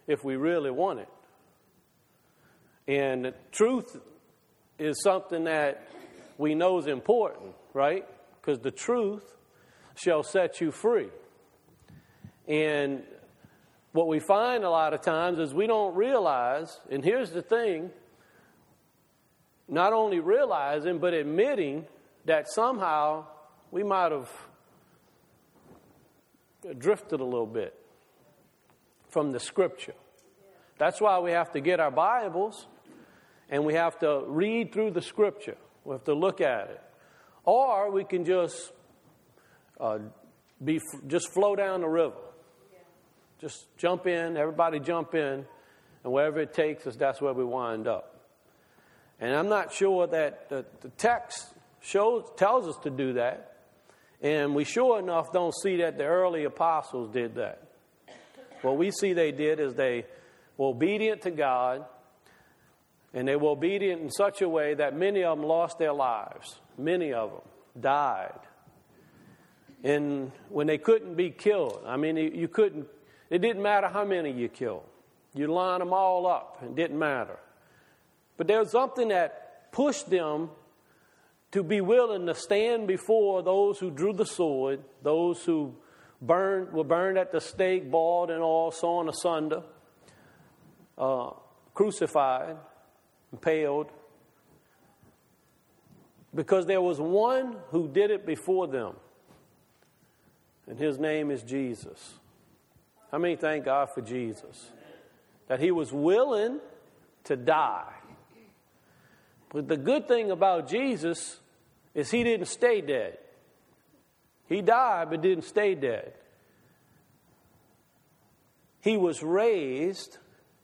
if we really want it. And the truth is something that we know is important, right? Because the truth shall set you free. And what we find a lot of times is we don't realize, and here's the thing, not only realizing but admitting that somehow we might have drifted a little bit from the Scripture. That's why we have to get our Bibles and we have to read through the Scripture. We have to look at it. Or we can just flow down the river. Just jump in, everybody jump in, and wherever it takes us, that's where we wind up. And I'm not sure that the text tells us to do that. And we sure enough don't see that the early apostles did that. What we see they did is they were obedient to God, and they were obedient in such a way that many of them lost their lives. Many of them died. And when they couldn't be killed, I mean, you couldn't, it didn't matter how many you killed. You line them all up, it didn't matter. But there was something that pushed them to be willing to stand before those who drew the sword, those who were burned at the stake, boiled and all, sawn asunder, crucified, impaled, because there was one who did it before them, and his name is Jesus. How many thank God for Jesus? That he was willing to die. But the good thing about Jesus is he didn't stay dead. He died but didn't stay dead. He was raised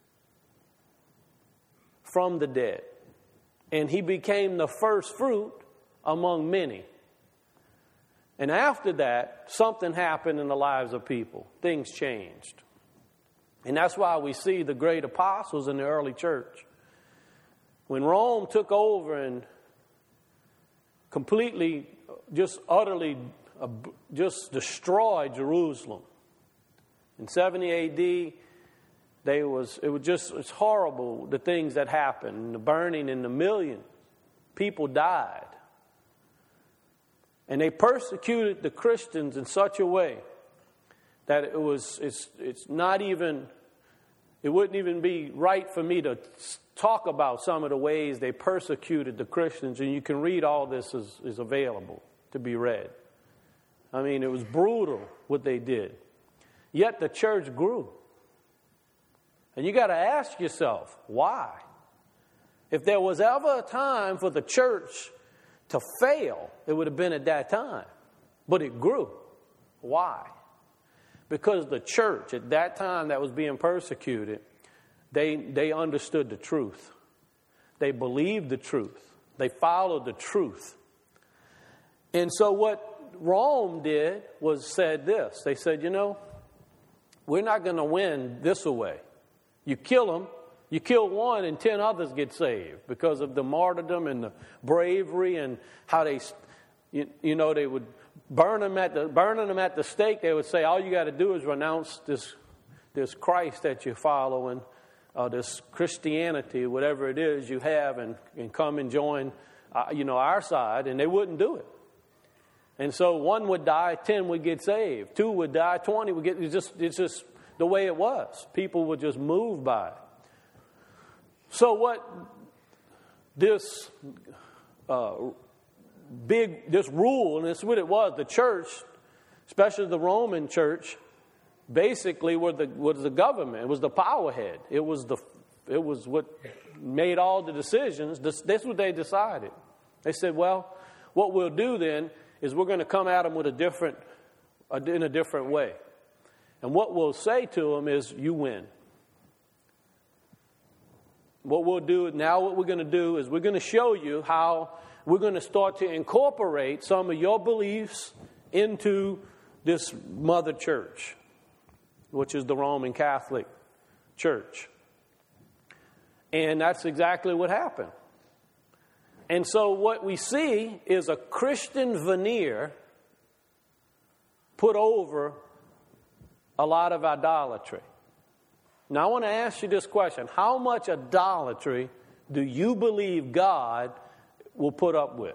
from the dead. And he became the first fruit among many. And after that, something happened in the lives of people. Things changed. And that's why we see the great apostles in the early church. When Rome took over and completely, just utterly, just destroyed Jerusalem. In 70 A.D., it's horrible, the things that happened, the burning in the millions. People died. And they persecuted the Christians in such a way that it wouldn't even be right for me to talk about some of the ways they persecuted the Christians. And you can read all this is available to be read. I mean, it was brutal what they did. Yet the church grew. And you got to ask yourself, why? If there was ever a time for the church to fail, it would have been at that time. But it grew. Why? Because the church at that time that was being persecuted, they understood the truth. They believed the truth. They followed the truth. And so what Rome did was said this. They said, we're not going to win this away. You kill them. You kill one and 10 others get saved because of the martyrdom and the bravery and how they would burning them at the stake. They would say, all you got to do is renounce this Christ that you're following, this Christianity, whatever it is you have, and come and join, our side. And they wouldn't do it. And so 1 would die, 10 would get saved, 2 would die, 20 would get. It's just the way it was. People were just moved by it. So what this rule, and it's what it was, the church, especially the Roman church, basically was the government. It was the power head. It was what made all the decisions. That's what they decided. They said, well, what we'll do then is we're going to come at them in a different way. And what we'll say to them is, you win. What we'll do now, what we're going to do is we're going to show you how we're going to start to incorporate some of your beliefs into this mother church, which is the Roman Catholic Church. And that's exactly what happened. And so what we see is a Christian veneer put over a lot of idolatry. Now, I want to ask you this question. How much idolatry do you believe God will put up with?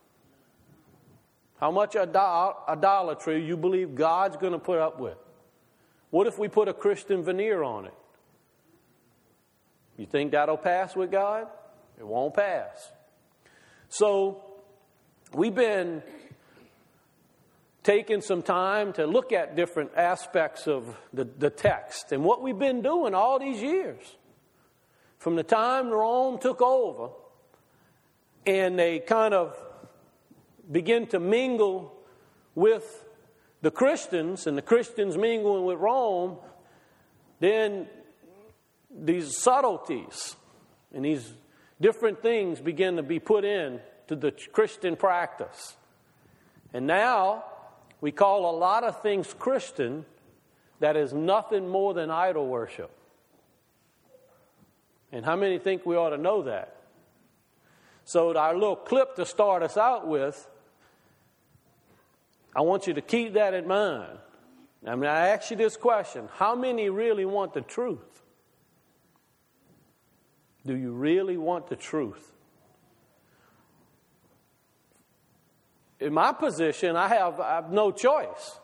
How much idolatry you believe God's going to put up with? What if we put a Christian veneer on it? You think that'll pass with God? It won't pass. So, we've been taking some time to look at different aspects of the text. And what we've been doing all these years, from the time Rome took over, and they kind of begin to mingle with the Christians, and the Christians mingling with Rome, then these subtleties and these different things begin to be put in to the Christian practice. And now we call a lot of things Christian that is nothing more than idol worship. And how many think we ought to know that? So our little clip to start us out with, I want you to keep that in mind. I mean, I ask you this question. How many really want the truth? Do you really want the truth? In my position, I have no choice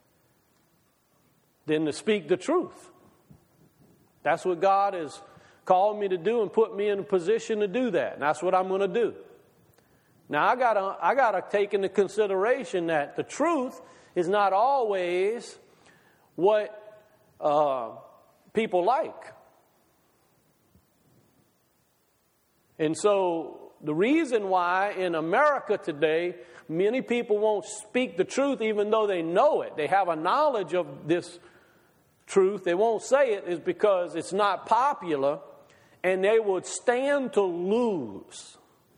than to speak the truth. That's what God has called me to do and put me in a position to do that. And that's what I'm going to do. Now, I gotta take into consideration that the truth is not always what people like. And so the reason why in America today many people won't speak the truth even though they know it, they have a knowledge of this truth, they won't say it, is because it's not popular and they would stand to lose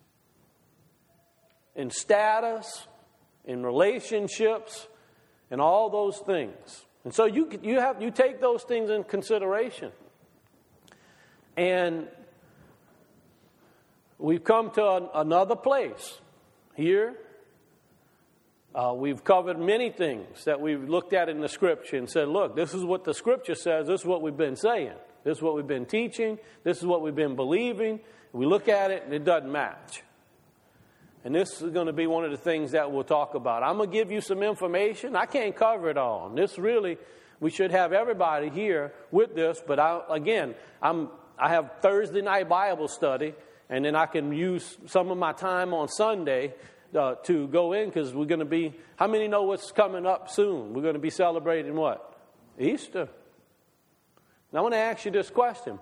in status, in relationships, and all those things. And so you take those things in consideration. And we've come to another place here. We've covered many things that we've looked at in the Scripture and said, look, this is what the Scripture says. This is what we've been saying. This is what we've been teaching. This is what we've been believing. We look at it and it doesn't match. And this is going to be one of the things that we'll talk about. I'm going to give you some information. I can't cover it all. And this really, we should have everybody here with this. But I have Thursday night Bible study. And then I can use some of my time on Sunday to go in, because we're going to be, how many know what's coming up soon? We're going to be celebrating what? Easter. Now I want to ask you this question.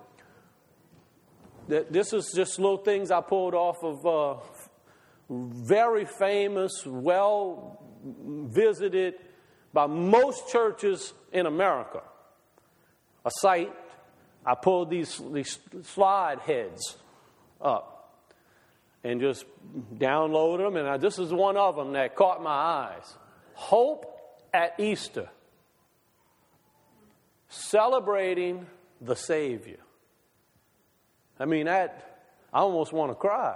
This is just little things I pulled off of very famous, well visited by most churches in America. A site, I pulled these slide heads up and just download them, and this is one of them that caught my eyes. Hope at Easter, celebrating the Savior. I mean, I almost want to cry.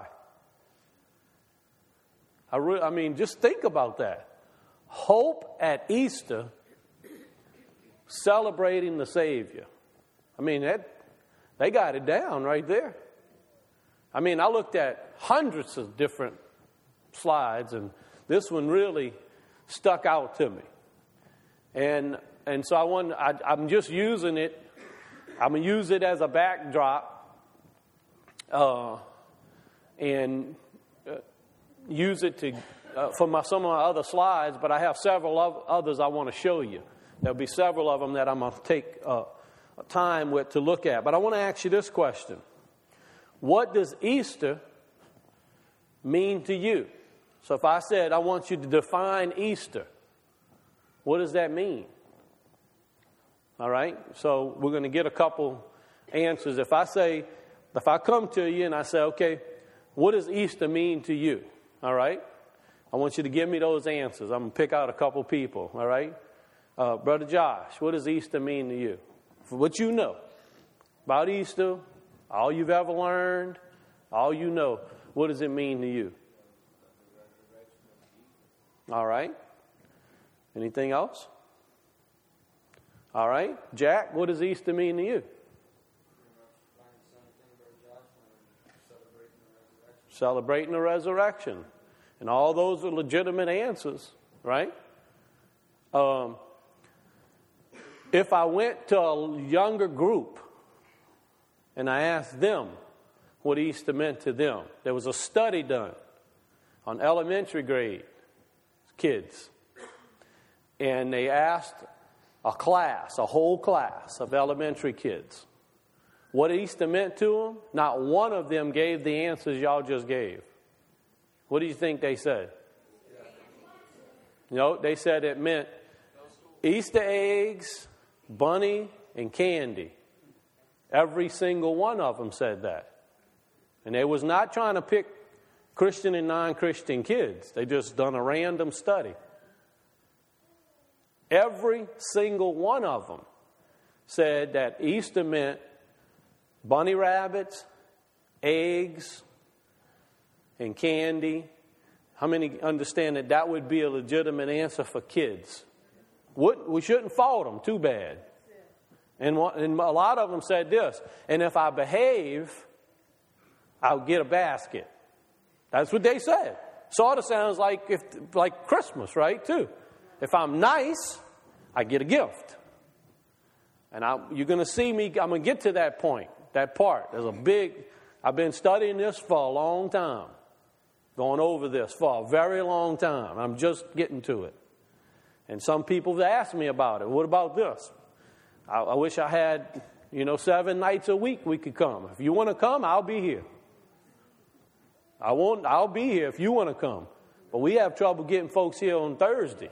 I mean, just think about that. Hope at Easter, celebrating the Savior. I mean, they got it down right there. I mean, I looked at hundreds of different slides, and this one really stuck out to me. And so I'm just using it. I'm going to use it as a backdrop and use it for some of my other slides, but I have several others I want to show you. There'll be several of them that I'm going to take time with to look at. But I want to ask you this question. What does Easter mean to you? So if I said, I want you to define Easter, what does that mean? All right? So we're going to get a couple answers. If I come to you and I say, okay, what does Easter mean to you? All right? I want you to give me those answers. I'm going to pick out a couple people. All right? Brother Josh, what does Easter mean to you? For what you know about Easter, all you've ever learned, all you know, what does it mean to you? All right. Anything else? All right. Jack, what does Easter mean to you? celebrating the resurrection. And all those are legitimate answers, right? If I went to a younger group and I asked them what Easter meant to them, there was a study done on elementary grade kids. And they asked a whole class of elementary kids, what Easter meant to them. Not one of them gave the answers y'all just gave. What do you think they said? No, they said it meant Easter eggs, bunny, and candy. Every single one of them said that. And they was not trying to pick Christian and non-Christian kids. They just done a random study. Every single one of them said that Easter meant bunny rabbits, eggs, and candy. How many understand that that would be a legitimate answer for kids? We shouldn't fault them too bad. And a lot of them said this, and if I behave, I'll get a basket. That's what they said. Sort of sounds like Christmas, right, too. If I'm nice, I get a gift. And you're going to see me, I'm going to get to that point, that part. I've been studying this for a long time. Going over this for a very long time. I'm just getting to it. And some people have asked me about it. What about this? I wish I had, 7 nights a week we could come. If you want to come, I'll be here. I'll be here if you want to come. But we have trouble getting folks here on Thursday.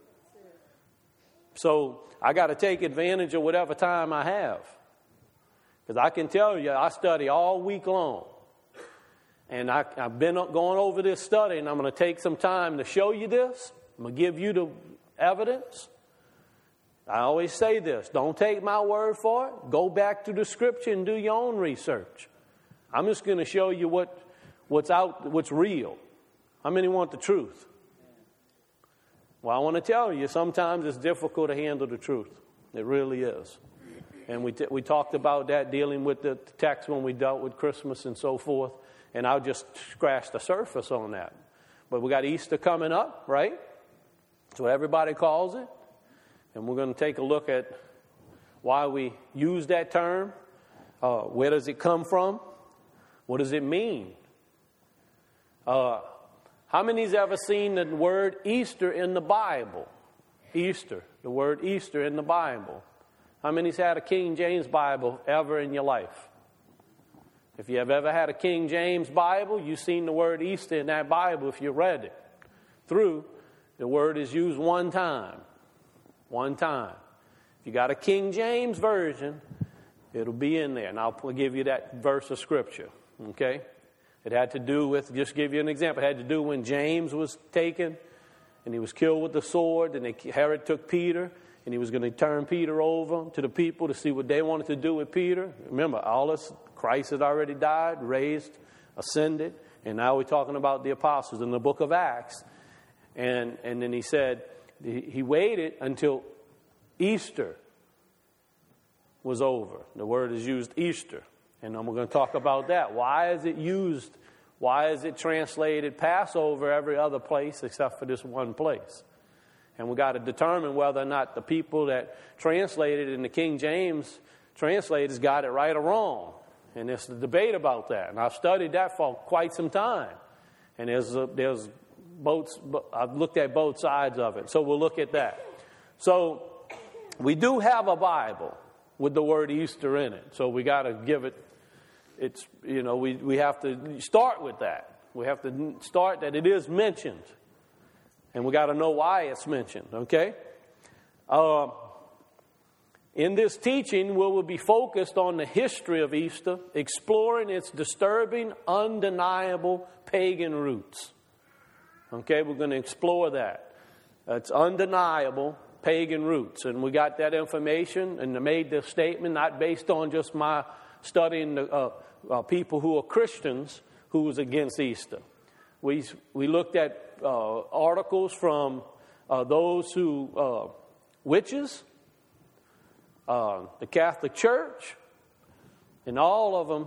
So I got to take advantage of whatever time I have. Because I can tell you, I study all week long. And I've been going over this study, and I'm going to take some time to show you this. I'm going to give you the evidence. I always say this, don't take my word for it. Go back to the scripture and do your own research. I'm just going to show you what's real. How many want the truth? Well, I want to tell you, sometimes it's difficult to handle the truth. It really is. And we talked about that, dealing with the text when we dealt with Christmas and so forth. And I'll just scratch the surface on that. But we got Easter coming up, right? That's what everybody calls it. And we're going to take a look at why we use that term. Where does it come from? What does it mean? How many's ever seen the word Easter in the Bible? Easter, the word Easter in the Bible. How many's had a King James Bible ever in your life? If you have ever had a King James Bible, you've seen the word Easter in that Bible if you read it through. The word is used one time. One time. If you got a King James version, it'll be in there. And I'll give you that verse of Scripture. Okay? It had to do with, just give you an example, it had to do when James was taken and he was killed with the sword, and Herod took Peter, and he was going to turn Peter over to the people to see what they wanted to do with Peter. Remember, Christ had already died, raised, ascended, and now we're talking about the apostles in the book of Acts. And then he said, he waited until Easter was over. The word is used Easter. And we're going to talk about that. Why is it used? Why is it translated Passover every other place except for this one place? And we got to determine whether or not the people that translated in the King James translators got it right or wrong. And there's a debate about that. And I've studied that for quite some time. And there's both. I've looked at both sides of it. So we'll look at that. So we do have a Bible with the word Easter in it. So we got to give it. It's we have to start with that. We have to start that it is mentioned. And we got to know why it's mentioned, okay? In this teaching, we will be focused on the history of Easter, exploring its disturbing, undeniable pagan roots. Okay, we're going to explore that. It's undeniable pagan roots. And we got that information and made this statement not based on just my studying people who are Christians who was against Easter. We looked at articles from those who, witches, the Catholic Church, and all of them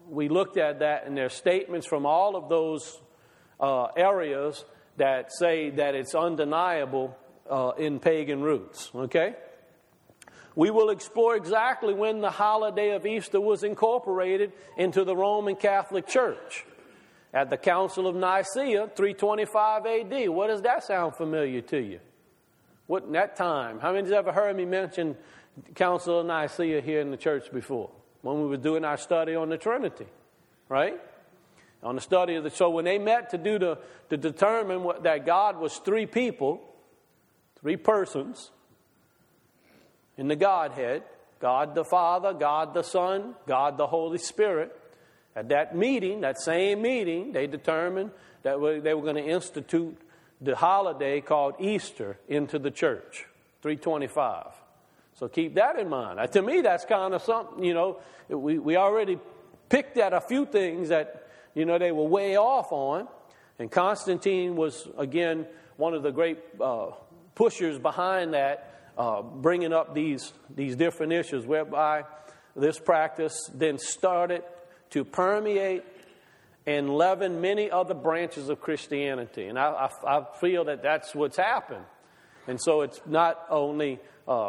we looked at that, and there's statements from all of those areas that say that it's undeniable in pagan roots, okay? We will explore exactly when the holiday of Easter was incorporated into the Roman Catholic Church. At the Council of Nicaea, 325 A.D. What does that sound familiar to you? What in that time? How many's ever heard me mention the Council of Nicaea here in the church before? When we were doing our study on the Trinity, right? On the study of so when they met to determine that God was three people, three persons in the Godhead, God the Father, God the Son, God the Holy Spirit. At that meeting, that same meeting, they determined that they were going to institute the holiday called Easter into the church, 325. So keep that in mind. To me, that's kind of something, we already picked at a few things that, they were way off on. And Constantine was, again, one of the great pushers behind that, bringing up these different issues, whereby this practice then started to permeate and leaven many other branches of Christianity. And I feel that that's what's happened. And so it's not only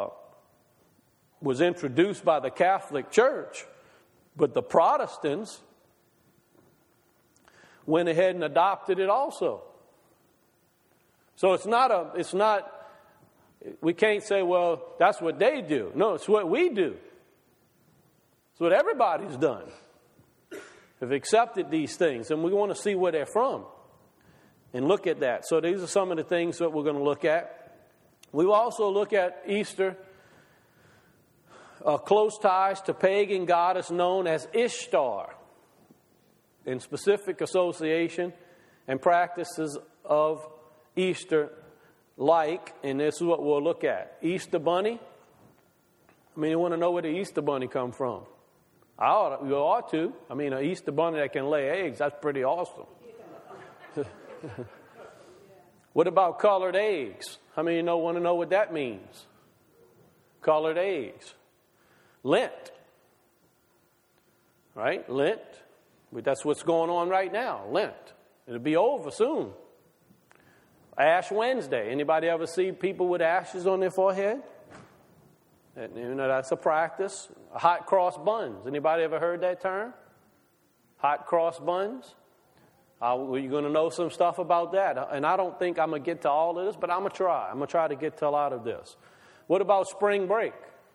was introduced by the Catholic Church, but the Protestants went ahead and adopted it also. So we can't say, well, that's what they do. No, it's what we do. It's what everybody's done. Have accepted these things, and we want to see where they're from and look at that. So these are some of the things that we're going to look at. We will also look at Easter, close ties to pagan goddess known as Ishtar, in specific association and practices of Easter, and this is what we'll look at. Easter bunny. You want to know where the Easter bunny come from? You ought to. An Easter bunny that can lay eggs, that's pretty awesome. What about colored eggs? How many want to know what that means? Colored eggs. Lent. Right? Lent. That's what's going on right now. Lent. It'll be over soon. Ash Wednesday. Anybody ever see people with ashes on their forehead? That's a practice. Hot cross buns. Anybody ever heard that term? Hot cross buns? You're going to know some stuff about that. And I don't think I'm going to get to all of this, but I'm going to try. I'm going to try to get to a lot of this. What about spring break?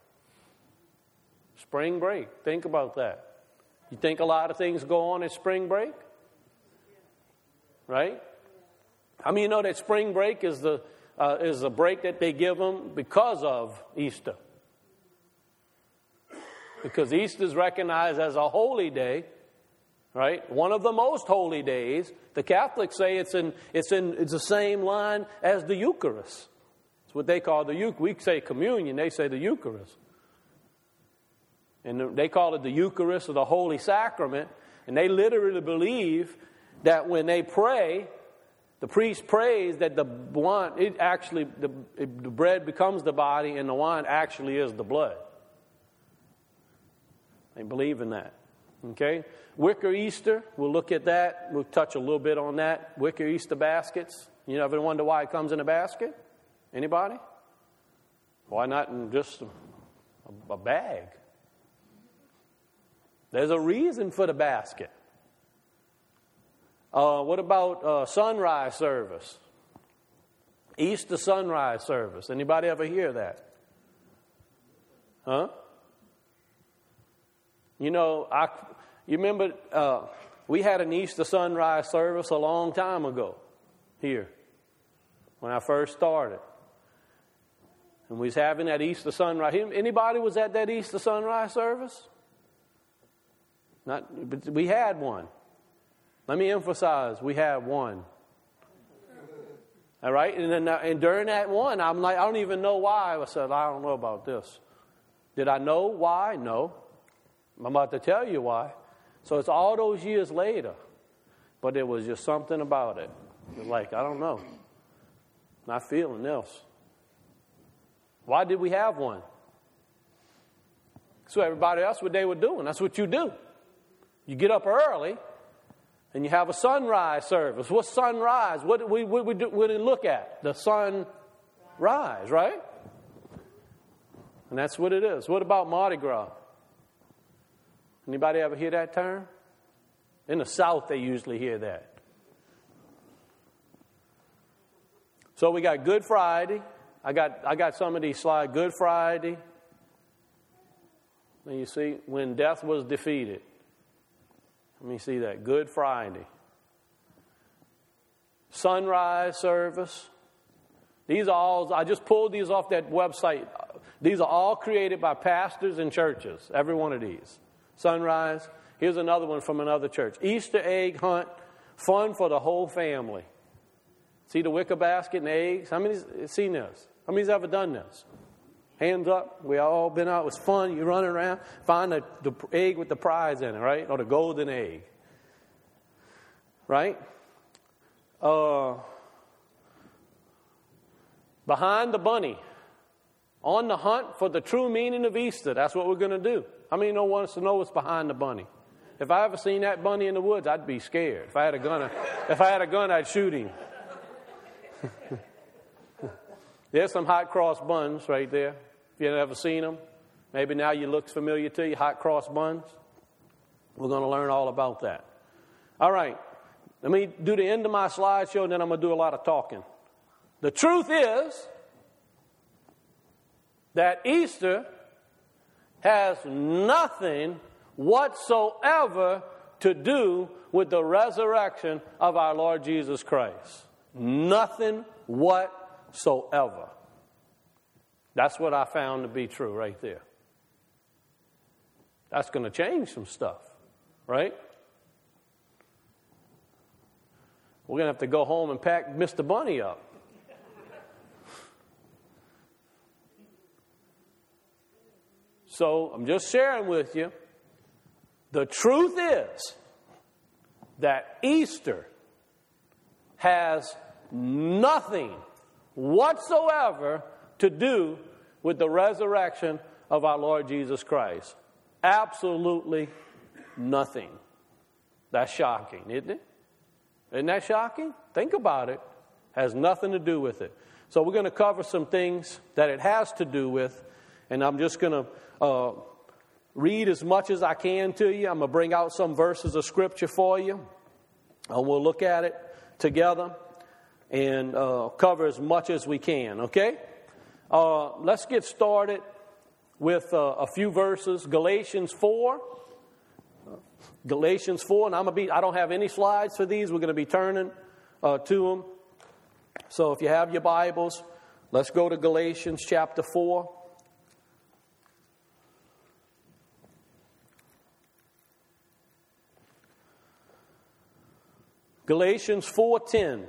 Spring break. Think about that. You think a lot of things go on at spring break? Right? How many know that spring break is a break that they give them because of Easter? Because Easter is recognized as a holy day, right? One of the most holy days. The Catholics say it's the same line as the Eucharist. It's what they call the Eucharist. We say communion, they say the Eucharist. And they call it the Eucharist or the Holy Sacrament. And they literally believe that when they pray, the priest prays that the wine, the bread becomes the body and the wine actually is the blood. They believe in that. Okay? Wicker Easter, we'll look at that. We'll touch a little bit on that. Wicker Easter baskets. You ever wonder why it comes in a basket? Anybody? Why not in just a bag? There's a reason for the basket. What about sunrise service? Easter sunrise service. Anybody ever hear that? Huh? You remember we had an Easter sunrise service a long time ago here when I first started. And we was having that Easter sunrise. Anybody was at that Easter sunrise service? But we had one. Let me emphasize, we had one. All right? And during that one, I'm like, I don't even know why. I said, I don't know about this. Did I know why? No. I'm about to tell you why. So it's all those years later. But there was just something about it. It was like, I don't know. Not feeling this. Why did we have one? So everybody else, what they were doing. That's what you do. You get up early and you have a sunrise service. What's sunrise? What do we look at? The sunrise, right? And that's what it is. What about Mardi Gras? Anybody ever hear that term? In the South, they usually hear that. So we got Good Friday. I got some of these slides. Good Friday. And you see, when death was defeated. Let me see that. Good Friday. Sunrise service. These are all, I just pulled these off that website. These are all created by pastors and churches. Every one of these. Sunrise. Here's another one from another church. Easter egg hunt. Fun for the whole family. See the wicker basket and eggs? How many's seen this? How many's ever done this? Hands up. We all been out. It was fun. You run around, find the egg with the prize in it, right? Or the golden egg. Right? Behind the bunny. On the hunt for the true meaning of Easter. That's what we're going to do. How many wants to know what's behind the bunny? If I ever seen that bunny in the woods, I'd be scared. If I had a gun, I'd shoot him. There's some hot cross buns right there. If you've ever seen them, maybe now you look familiar to you, hot cross buns. We're going to learn all about that. All right. Let me do the end of my slideshow, and then I'm going to do a lot of talking. The truth is that Easter has nothing whatsoever to do with the resurrection of our Lord Jesus Christ. Nothing whatsoever. That's what I found to be true right there. That's going to change some stuff, right? We're going to have to go home and pack Mr. Bunny up. So I'm just sharing with you. The truth is that Easter has nothing whatsoever to do with the resurrection of our Lord Jesus Christ. Absolutely nothing. That's shocking, isn't it? Isn't that shocking? Think about it. Has nothing to do with it. So we're going to cover some things that it has to do with, and I'm just going to read as much as I can to you. I'm going to bring out some verses of Scripture for you, and we'll look at it together and cover as much as we can, okay? Let's get started with a few verses. Galatians 4. Galatians 4, and I don't have any slides for these. We're going to be turning to them. So if you have your Bibles, let's go to Galatians chapter 4. Galatians 4:10.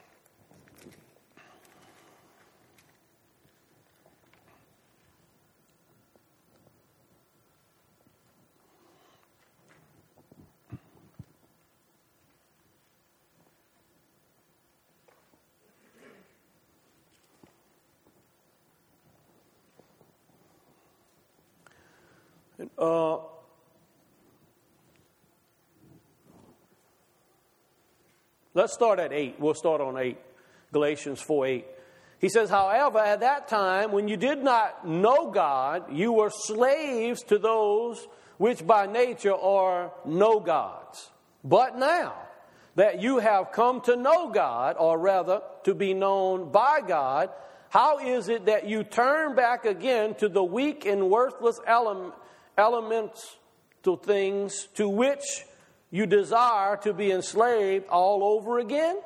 Let's start at 8. We'll start on 8. Galatians 4:8. He says, however, at that time, when you did not know God, you were slaves to those which by nature are no gods. But now that you have come to know God, or rather to be known by God, how is it that you turn back again to the weak and worthless elements to things to which you desire to be enslaved all over again?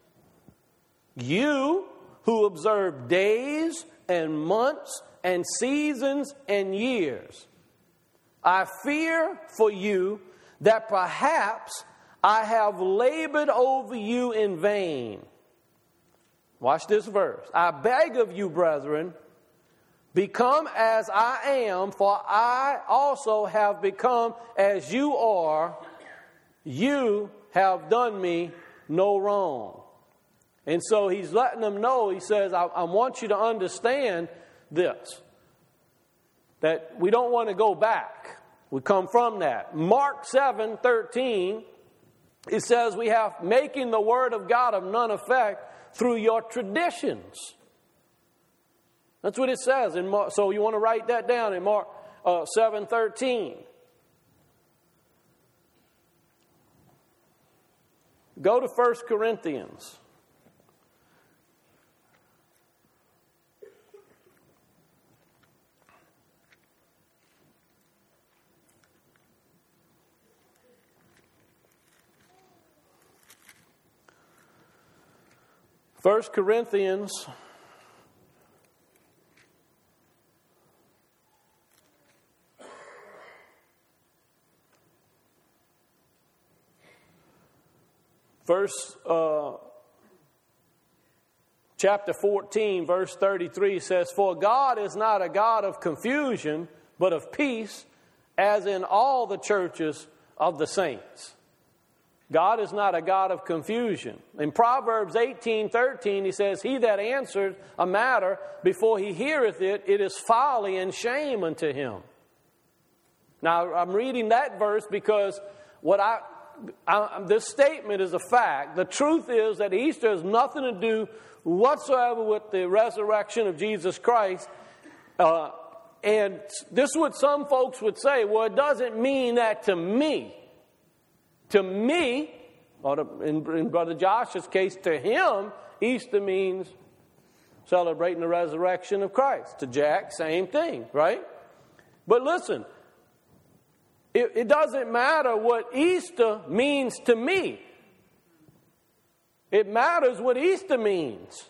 You who observe days and months and seasons and years. I fear for you that perhaps I have labored over you in vain. Watch this verse. I beg of you, brethren, become as I am, for I also have become as you are. You have done me no wrong. And so he's letting them know, he says, I want you to understand this, that we don't want to go back. We come from that. Mark 7:13, it says we have making the word of God of none effect through your traditions. That's what it says. So you want to write that down in Mark 7:13. Go to 1 Corinthians. First Corinthians chapter 14, verse 33 says, "For God is not a God of confusion, but of peace, as in all the churches of the saints." God is not a God of confusion. In Proverbs 18:13, he says, "He that answers a matter before he heareth it, it is folly and shame unto him." Now, I'm reading that verse because this statement is a fact. The truth is that Easter has nothing to do whatsoever with the resurrection of Jesus Christ. And this is what some folks would say, well, it doesn't mean that to me. To me, or in Brother Josh's case, to him, Easter means celebrating the resurrection of Christ. To Jack, same thing, right? But listen, it doesn't matter what Easter means to me. It matters what Easter means.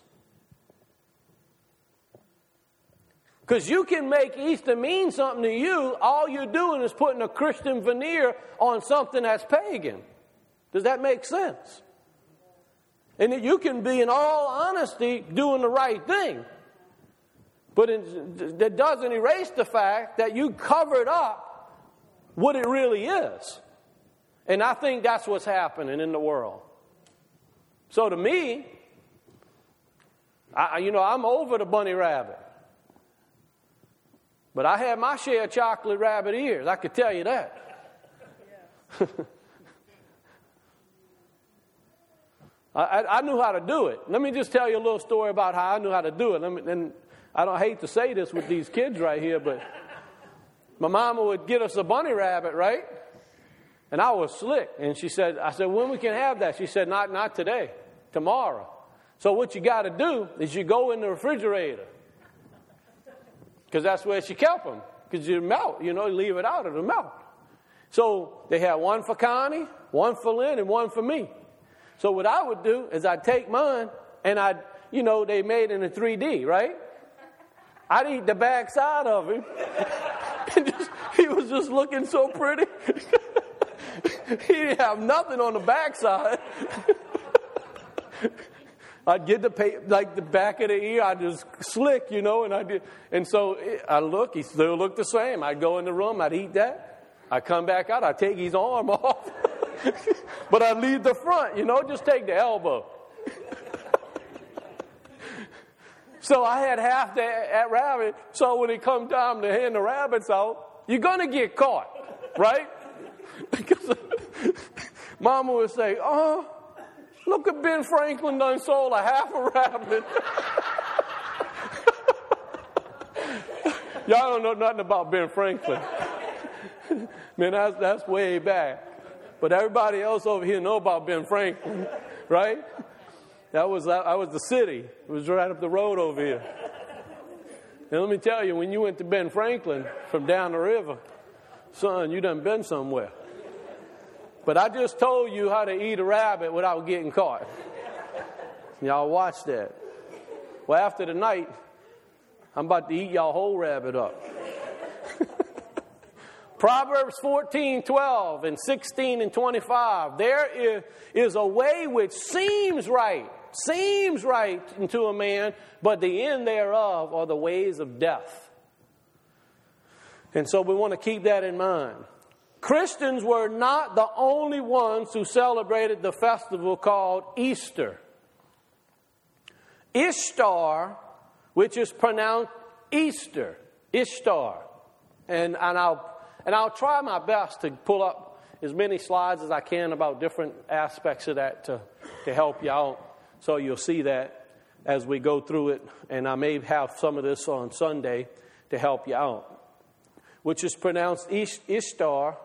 Because you can make Easter mean something to you. All you're doing is putting a Christian veneer on something that's pagan. Does that make sense? And you can be, in all honesty, doing the right thing. But that doesn't erase the fact that you covered up what it really is. And I think that's what's happening in the world. So to me, I'm over the bunny rabbit. But I had my share of chocolate rabbit ears, I could tell you that. Yeah. I knew how to do it. Let me just tell you a little story about how I knew how to do it. And I hate to say this with these kids right here, but my mama would get us a bunny rabbit, right? And I was slick. And I said, when we can have that? She said, not today, tomorrow. So what you got to do is you go in the refrigerator. Because that's where she kept them. Because you melt, leave it out, it'll melt. So they had one for Connie, one for Lynn, and one for me. So what I would do is I'd take mine, and they made it in a 3D, right? I'd eat the backside of him. He was just looking so pretty. He didn't have nothing on the backside. I'd get the back of the ear, I'd just slick, and I did. And so I look, he still looked the same. I'd go in the room, I'd eat that. I'd come back out, I'd take his arm off. But I'd leave the front, just take the elbow. So I had half that rabbit, so when it come time to hand the rabbits out, you're going to get caught, right? Because Mama would say, "Oh, look at Ben Franklin done sold a half a rabbit." Y'all don't know nothing about Ben Franklin. Man, that's way back. But everybody else over here know about Ben Franklin, right? That was the city. It was right up the road over here. And let me tell you, when you went to Ben Franklin from down the river, son, you done been somewhere. But I just told you how to eat a rabbit without getting caught. Y'all watch that. Well, after the night, I'm about to eat y'all whole rabbit up. Proverbs 14:12 and 16 and 25. There is a way which seems right unto a man, but the end thereof are the ways of death. And so we want to keep that in mind. Christians were not the only ones who celebrated the festival called Easter. Ishtar, which is pronounced Easter, Ishtar. And And I'll try my best to pull up as many slides as I can about different aspects of that to help you out. So you'll see that as we go through it. And I may have some of this on Sunday to help you out. Which is pronounced Ishtar,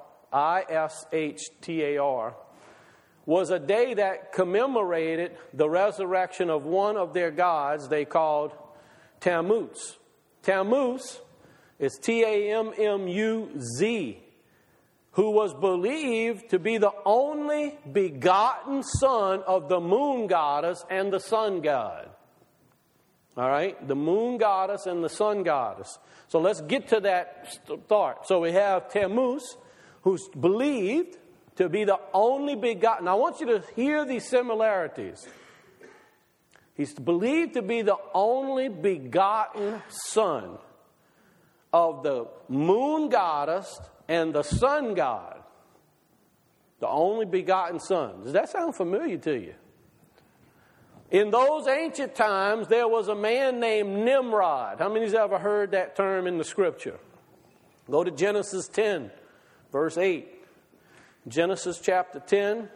Ishtar, was a day that commemorated the resurrection of one of their gods they called Tammuz. Tammuz is Tammuz, who was believed to be the only begotten son of the moon goddess and the sun god. All right? The moon goddess and the sun goddess. So let's get to that start. So we have Tammuz, who's believed to be the only begotten. Now I want you to hear these similarities. He's believed to be the only begotten son of the moon goddess and the sun god. The only begotten son. Does that sound familiar to you? In those ancient times, there was a man named Nimrod. How many's ever heard that term in the Scripture? Go to Genesis 10, verse 8. Genesis chapter 10,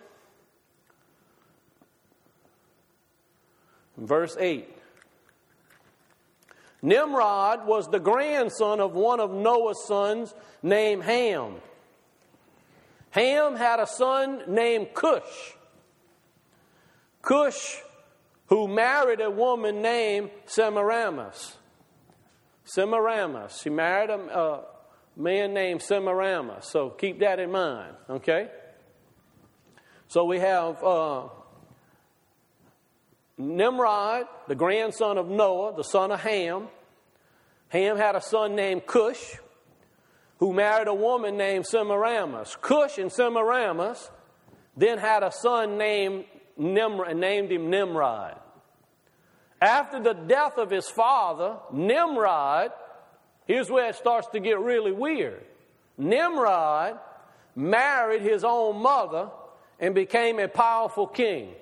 verse 8. Nimrod was the grandson of one of Noah's sons named Ham. Ham had a son named Cush. Cush, who married a woman named Semiramis. Semiramis. She married a man named Semiramis. So keep that in mind, okay? So we have Nimrod, the grandson of Noah, the son of Ham. Ham had a son named Cush, who married a woman named Semiramis. Cush and Semiramis then had a son named Nimrod, and named him Nimrod. After the death of his father, Nimrod, here's where it starts to get really weird. Nimrod married his own mother and became a powerful king.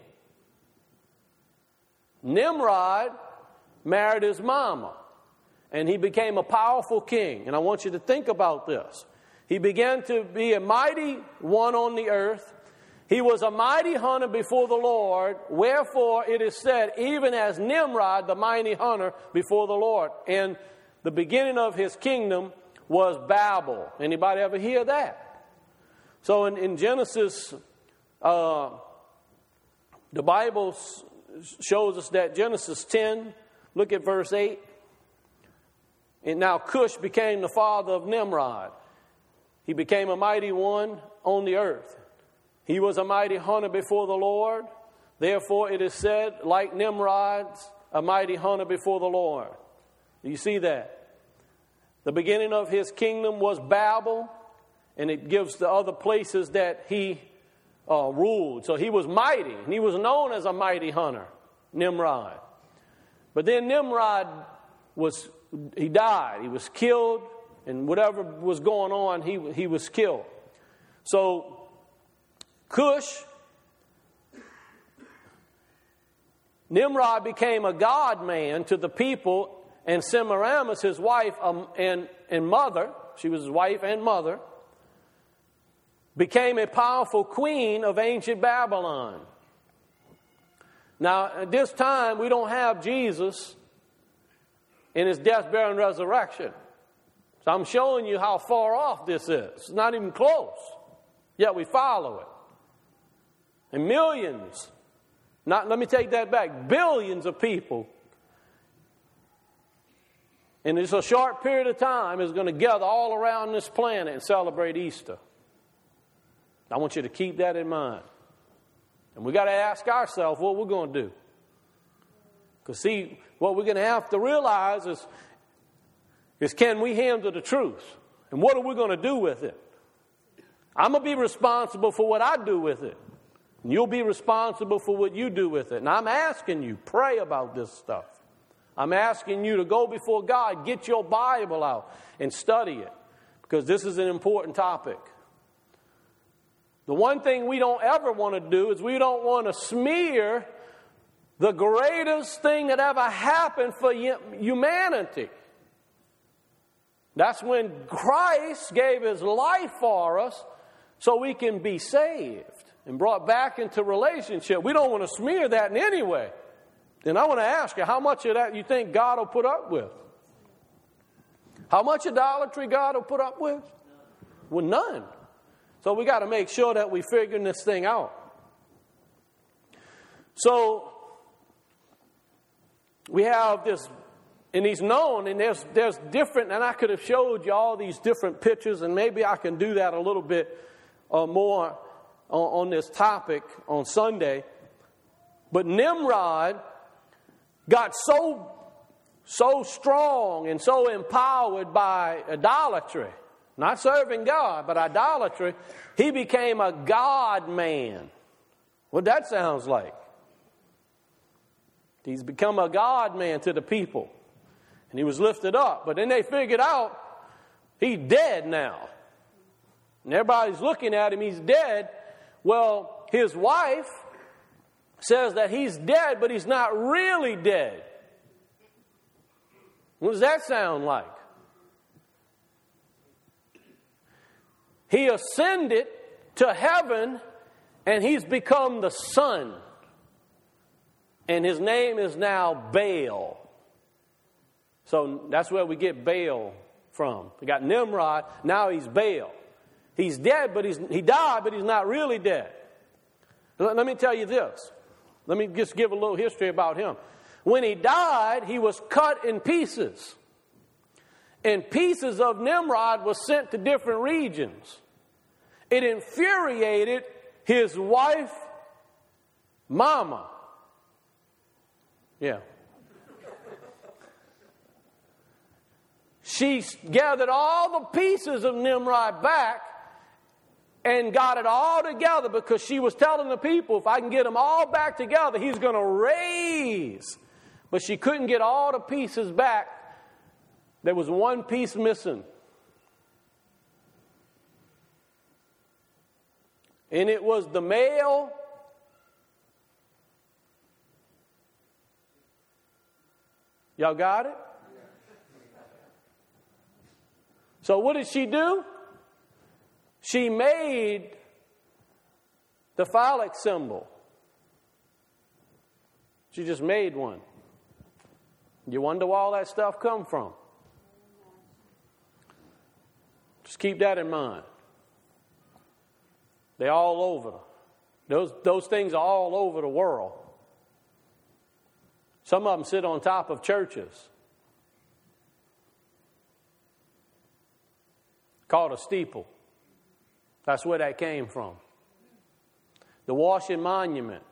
Nimrod married his mama, and he became a powerful king. And I want you to think about this. He began to be a mighty one on the earth. He was a mighty hunter before the Lord, wherefore it is said, even as Nimrod, the mighty hunter before the Lord. And the beginning of his kingdom was Babel. Anybody ever hear that? So in Genesis, the Bible shows us that Genesis 10, look at verse 8. And now Cush became the father of Nimrod. He became a mighty one on the earth. He was a mighty hunter before the Lord. Therefore it is said, like Nimrod's, a mighty hunter before the Lord. Do you see that? The beginning of his kingdom was Babel, and it gives the other places that he ruled. So he was mighty, and he was known as a mighty hunter, Nimrod. But then Nimrod he died. He was killed, and whatever was going on, he was killed. So Cush, Nimrod became a god man to the people, and Semiramis, his wife and mother, she was his wife and mother, became a powerful queen of ancient Babylon. Now, at this time, we don't have Jesus in his death, burial, and resurrection. So I'm showing you how far off this is. It's not even close. Yet we follow it. And millions, let me take that back, billions of people in just a short period of time is going to gather all around this planet and celebrate Easter. I want you to keep that in mind. And we got to ask ourselves what we're going to do. Because see, what we're going to have to realize is can we handle the truth? And what are we going to do with it? I'm going to be responsible for what I do with it. And you'll be responsible for what you do with it. And I'm asking you, pray about this stuff. I'm asking you to go before God, get your Bible out and study it. Because this is an important topic. The one thing we don't ever want to do is we don't want to smear the greatest thing that ever happened for humanity. That's when Christ gave his life for us so we can be saved and brought back into relationship. We don't want to smear that in any way. Then I want to ask you, how much of that you think God will put up with? How much idolatry God will put up with? Well, none. So we got to make sure that we're figuring this thing out. So we have this, and he's known, and there's different, and I could have showed you all these different pictures, and maybe I can do that a little bit more on this topic on Sunday. But Nimrod got so strong and so empowered by idolatry, not serving God, but idolatry, he became a God man. What that sounds like. He's become a God man to the people. And he was lifted up. But then they figured out he's dead now. And everybody's looking at him, he's dead. Well, his wife says that he's dead, but he's not really dead. What does that sound like? He ascended to heaven, and he's become the Son. And his name is now Baal. So that's where we get Baal from. We got Nimrod, now he's Baal. He's dead, but he died, but he's not really dead. Let me tell you this. Let me just give a little history about him. When he died, he was cut in pieces. And pieces of Nimrod were sent to different regions. It infuriated his wife, Mama. Yeah. She gathered all the pieces of Nimrod back and got it all together because she was telling the people, if I can get them all back together, he's going to raise. But she couldn't get all the pieces back. There was one piece missing. And it was the male. Y'all got it? So what did she do? She made the phallic symbol. She just made one. You wonder where all that stuff come from? Just keep that in mind. They're all over. Those things are all over the world. Some of them sit on top of churches. Called a steeple. That's where that came from. The Washington Monument.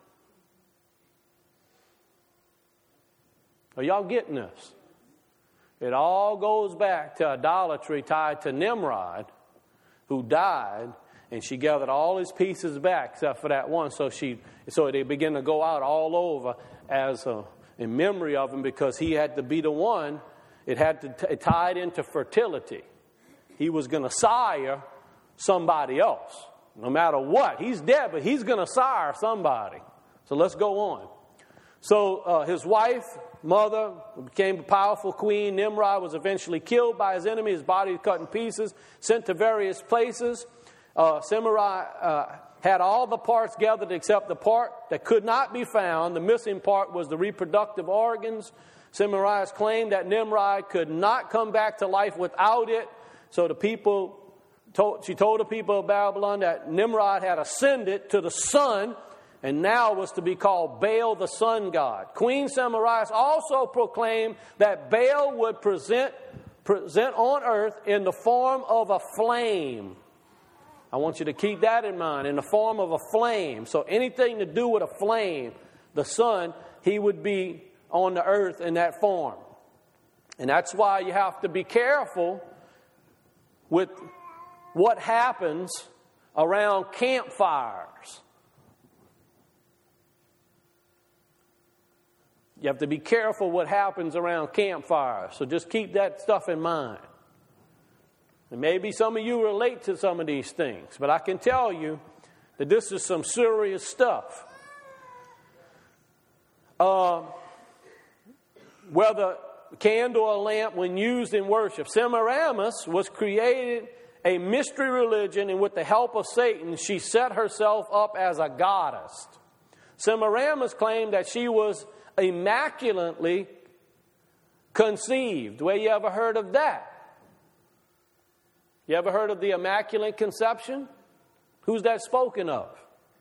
Are y'all getting this? It all goes back to idolatry tied to Nimrod, who died, and she gathered all his pieces back except for that one. So they begin to go out all over as in memory of him, because he had to be the one. It tied into fertility. He was going to sire somebody else, no matter what. He's dead, but he's going to sire somebody. So let's go on. So his wife, mother, became a powerful queen. Nimrod was eventually killed by his enemy. His body was cut in pieces, sent to various places. Nimrod had all the parts gathered except the part that could not be found. The missing part was the reproductive organs. Semiramis claimed that Nimrod could not come back to life without it. So she told the people of Babylon that Nimrod had ascended to the sun and now was to be called Baal, the sun god. Queen Semiramis also proclaimed that Baal would present on earth in the form of a flame. I want you to keep that in mind, in the form of a flame. So anything to do with a flame, the sun, he would be on the earth in that form. And that's why you have to be careful with what happens around campfires. You have to be careful what happens around campfires. So just keep that stuff in mind. And maybe some of you relate to some of these things, but I can tell you that this is some serious stuff. Whether candle or lamp when used in worship. Semiramis was created a mystery religion, and with the help of Satan, she set herself up as a goddess. Semiramis claimed that she was immaculately conceived. Well, you ever heard of that? You ever heard of the Immaculate Conception? Who's that spoken of?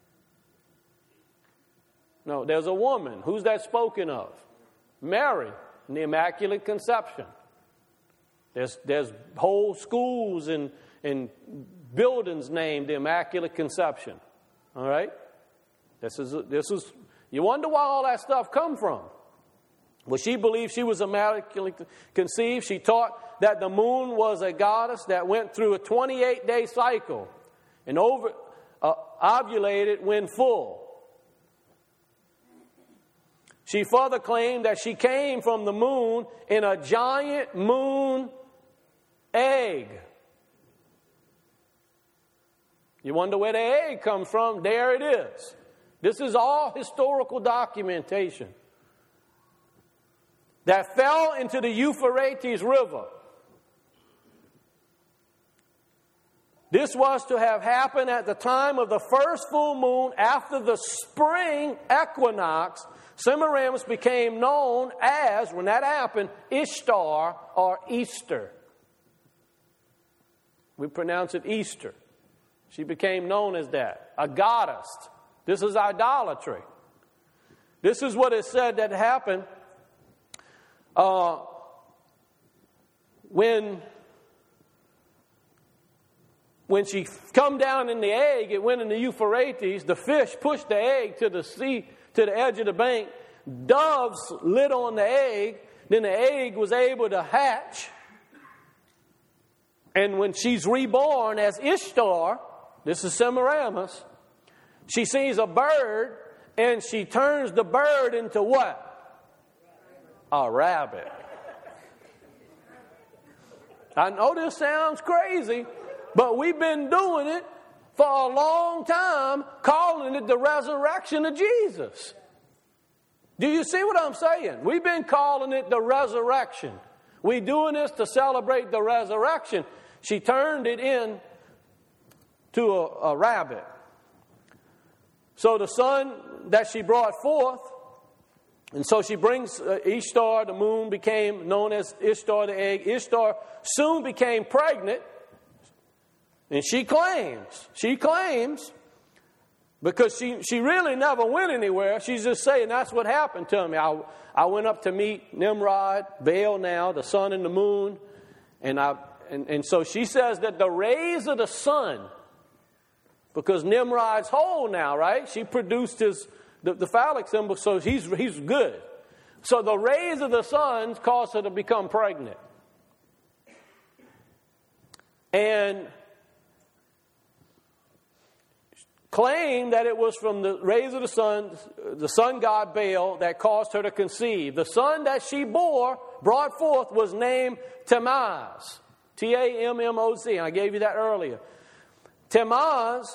No, there's a woman. Who's that spoken of? Mary, in the Immaculate Conception. There's whole schools and buildings named the Immaculate Conception. All right? This is you wonder where all that stuff come from. Well, she believed she was immaculately conceived. She taught that the moon was a goddess that went through a 28-day cycle and ovulated when full. She further claimed that she came from the moon in a giant moon egg. You wonder where the egg comes from? There it is. This is all historical documentation that fell into the Euphrates River. This was to have happened at the time of the first full moon after the spring equinox. Semiramis became known as, when that happened, Ishtar or Easter. We pronounce it Easter. She became known as that, a goddess. This is idolatry. This is what it said that happened when she come down in the egg. It went in the Euphrates. The fish pushed the egg to the sea, to the edge of the bank. Doves lit on the egg. Then the egg was able to hatch. And when she's reborn as Ishtar, this is Semiramis, she sees a bird and she turns the bird into what? A rabbit. I know this sounds crazy, but we've been doing it for a long time, calling it the resurrection of Jesus. Do you see what I'm saying? We've been calling it the resurrection. We're doing this to celebrate the resurrection. She turned it in to a rabbit. So the son that she brought forth, and so she brings Ishtar, the moon, became known as Ishtar, the egg. Ishtar soon became pregnant, and she claims, because she really never went anywhere. She's just saying, that's what happened to me. I went up to meet Nimrod, Baal now, the sun and the moon, and so she says that the rays of the sun, because Nimrod's whole now, right? She produced the phallic symbol, so he's good. So the rays of the sun caused her to become pregnant. And claimed that it was from the rays of the sun god Baal, that caused her to conceive. The son that she brought forth, was named Tammuz. Tammoz. I gave you that earlier. Tammuz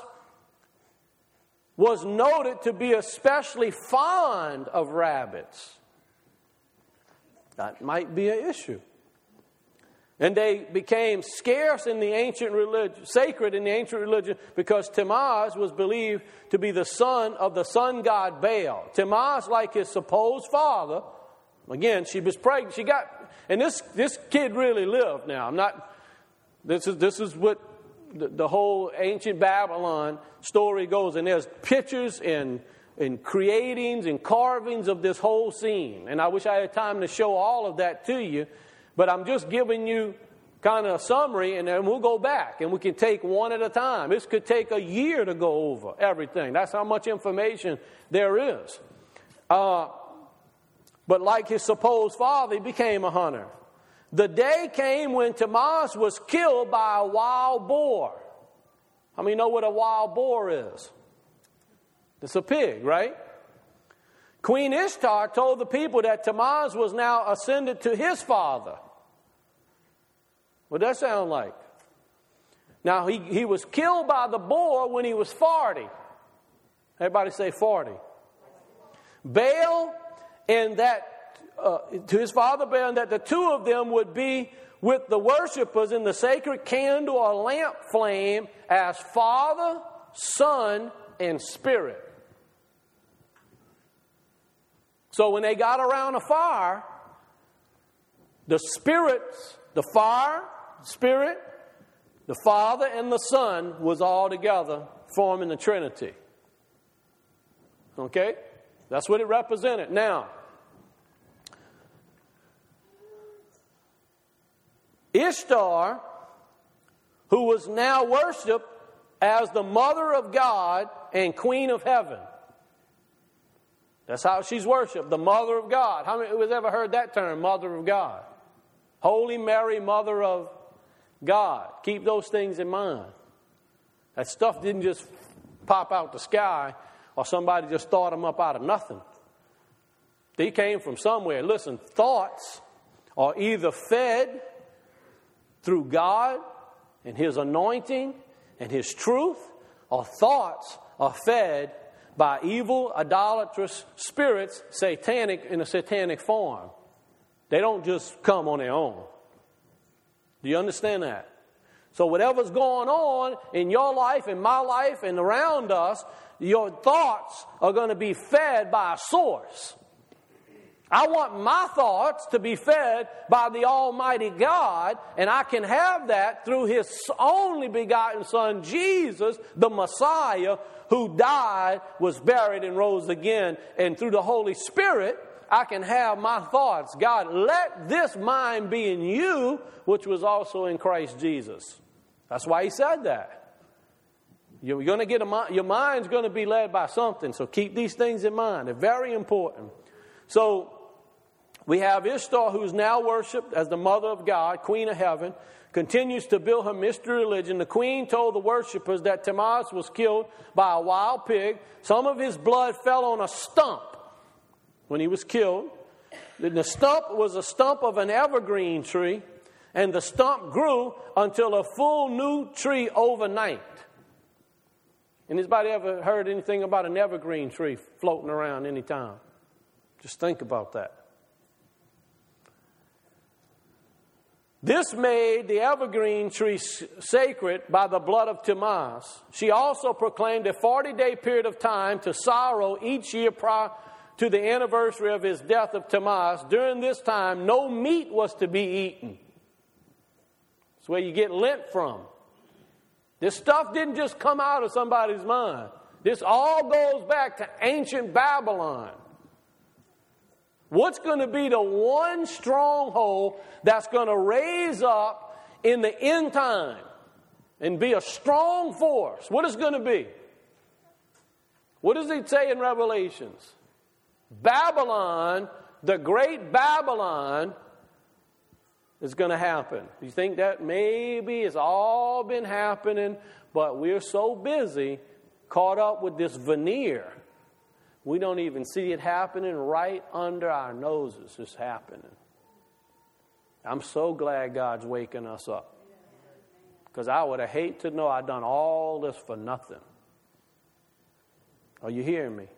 was noted to be especially fond of rabbits. That might be an issue. And they became scarce in the ancient religion, sacred in the ancient religion, because Tammuz was believed to be the son of the sun god Baal. Tammuz, like his supposed father, again, she was pregnant. She got, and this kid really lived. Now, this is what the whole ancient Babylon story goes, and there's pictures and creatings and carvings of this whole scene. And I wish I had time to show all of that to you, but I'm just giving you kind of a summary, and then we'll go back, and we can take one at a time. This could take a year to go over everything. That's how much information there is. But like his supposed father, he became a hunter. The day came when Tammuz was killed by a wild boar. How many know what a wild boar is? It's a pig, right? Queen Ishtar told the people that Tammuz was now ascended to his father. What does that sound like? Now, he was killed by the boar when he was 40. Everybody say 40. Baal and that to his father Baal, that the two of them would be with the worshipers in the sacred candle or lamp flame as Father, Son, and Spirit. So when they got around a fire, the spirits, the fire, Spirit, the Father, and the Son was all together forming the Trinity. Okay? That's what it represented. Now, Ishtar, who was now worshipped as the mother of God and queen of heaven. That's how she's worshipped, the mother of God. How many has ever heard that term, mother of God? Holy Mary, mother of God. Keep those things in mind. That stuff didn't just pop out the sky or somebody just thought them up out of nothing. They came from somewhere. Listen, thoughts are either fed through God and His anointing and His truth, or thoughts are fed by evil, idolatrous spirits, satanic in a satanic form. They don't just come on their own. Do you understand that? So whatever's going on in your life, in my life, and around us, your thoughts are going to be fed by a source. I want my thoughts to be fed by the Almighty God, and I can have that through His only begotten Son, Jesus, the Messiah, who died, was buried, and rose again. And through the Holy Spirit, I can have my thoughts. God, let this mind be in you, which was also in Christ Jesus. That's why He said that. You're going to get your mind's going to be led by something. So keep these things in mind. They're very important. So we have Ishtar, who's now worshipped as the mother of God, queen of heaven, continues to build her mystery religion. The queen told the worshipers that Tammuz was killed by a wild pig. Some of his blood fell on a stump when he was killed. The stump was a stump of an evergreen tree, and the stump grew until a full new tree overnight. Anybody ever heard anything about an evergreen tree floating around any time? Just think about that. This made the evergreen tree sacred by the blood of Tammuz. She also proclaimed a 40-day period of time to sorrow each year prior to the anniversary of his death of Tammuz. During this time, no meat was to be eaten. That's where you get Lent from. This stuff didn't just come out of somebody's mind. This all goes back to ancient Babylon. What's going to be the one stronghold that's going to raise up in the end time and be a strong force? What is it going to be? What does it say in Revelations? Babylon, the great Babylon, is going to happen. You think that maybe it's all been happening, but we're so busy, caught up with this veneer, we don't even see it happening right under our noses. It's happening. I'm so glad God's waking us up, because I would have hated to know I'd done all this for nothing. Are you hearing me?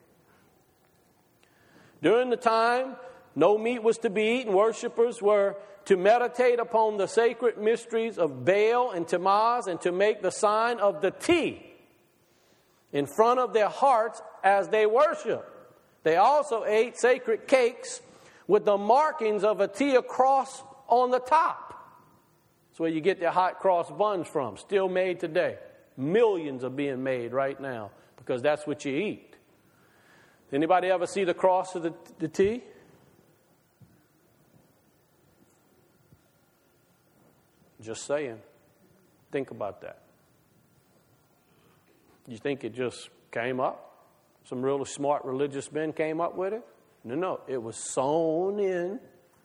During the time, no meat was to be eaten. Worshippers were to meditate upon the sacred mysteries of Baal and Tammuz and to make the sign of the T in front of their hearts as they worship. They also ate sacred cakes with the markings of a T cross on the top. That's where you get their hot cross buns from, still made today. Millions are being made right now because that's what you eat. Anybody ever see the cross of the T? Just saying. Think about that. You think it just came up? Some really smart religious men came up with it? No. It was sewn in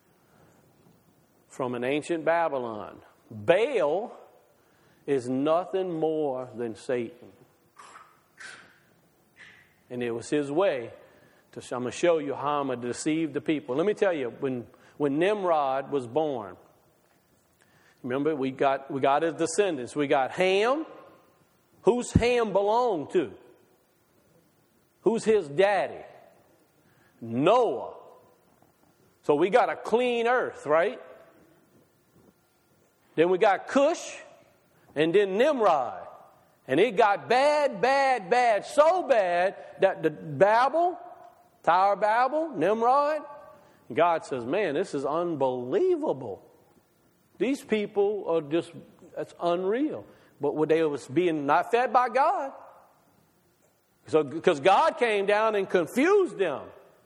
from an ancient Babylon. Baal is nothing more than Satan. And it was his way to, I'm going to show you how I'm going to deceive the people. Let me tell you, when Nimrod was born, remember, we got his descendants. We got Ham. Who's Ham belong to? Who's his daddy? Noah. So we got a clean earth, right? Then we got Cush, and then Nimrod. And it got bad, bad, bad, so bad that the Tower of Babel, Nimrod, God says, man, this is unbelievable. These people are just, that's unreal. But they was being not fed by God. So, because God came down and confused them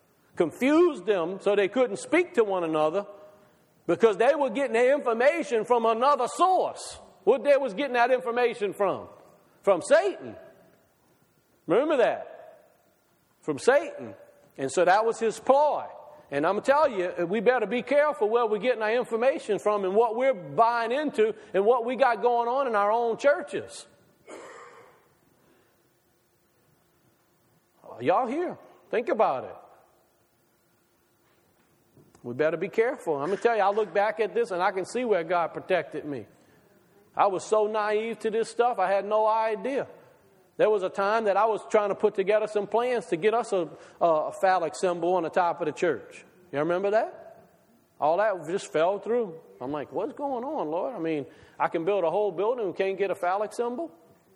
so they couldn't speak to one another because they were getting their information from another source. What they was getting that information from? From Satan. Remember that? From Satan. And so that was his ploy. And I'm going to tell you, we better be careful where we're getting our information from and what we're buying into and what we got going on in our own churches. Y'all here? Think about it. We better be careful. I'm going to tell you, I look back at this and I can see where God protected me. I was so naive to this stuff, I had no idea. There was a time that I was trying to put together some plans to get us a phallic symbol on the top of the church. You remember that? All that just fell through. I'm like, what's going on, Lord? I mean, I can build a whole building and can't get a phallic symbol?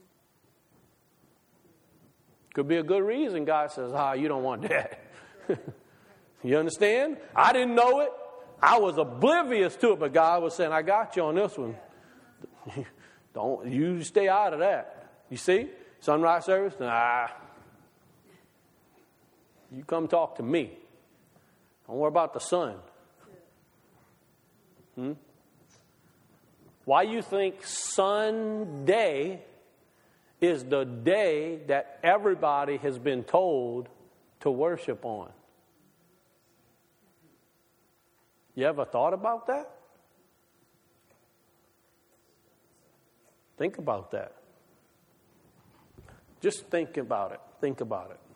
Could be a good reason God says, you don't want that. You understand? I didn't know it. I was oblivious to it, but God was saying, I got you on this one. Don't you stay out of that. You see? Sunrise service? Nah. You come talk to me. Don't worry about the sun. Why you think Sunday is the day that everybody has been told to worship on? You ever thought about that? Think about that. Just think about it. Think about it.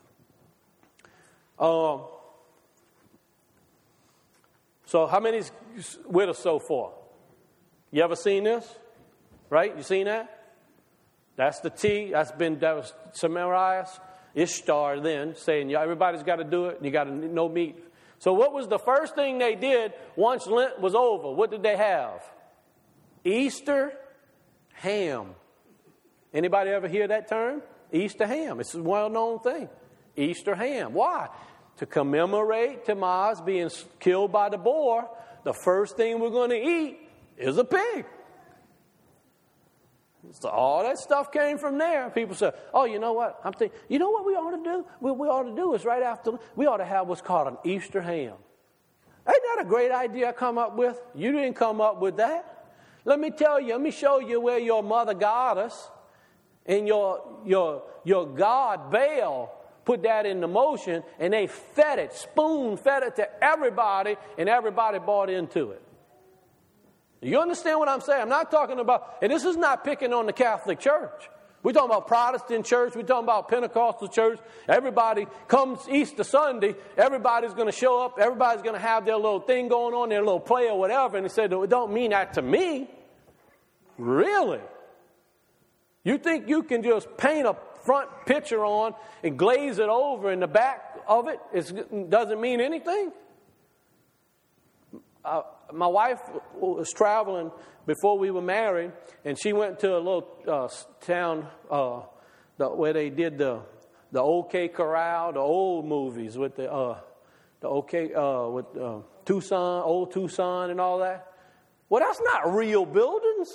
So how many's with us so far? You ever seen this? Right? You seen that? That's the T. That was Semiramis, Ishtar then, saying everybody's got to do it. You got to no meat. So what was the first thing they did once Lent was over? What did they have? Easter ham. Anybody ever hear that term? Easter ham. It's a well-known thing. Easter ham. Why? To commemorate Tammuz being killed by the boar, the first thing we're going to eat is a pig. So all that stuff came from there. People say, oh, you know what? I'm thinking, you know what we ought to do? What we ought to do is right after, we ought to have what's called an Easter ham. Ain't that a great idea I come up with? You didn't come up with that. Let me tell you, let me show you where your mother goddess and your god Baal put that into motion, and they fed it, spoon-fed it to everybody, and everybody bought into it. You understand what I'm saying? I'm not talking about, and this is not picking on the Catholic Church. We're talking about Protestant church. We're talking about Pentecostal church. Everybody comes Easter Sunday. Everybody's going to show up. Everybody's going to have their little thing going on, their little play or whatever. And he said, it don't mean that to me. Really? You think you can just paint a front picture on and glaze it over in the back of it? It doesn't mean anything? My wife was traveling before we were married, and she went to a little town where they did the OK Corral, the old movies with the OK with Tucson, old Tucson, and all that. Well, that's not real buildings.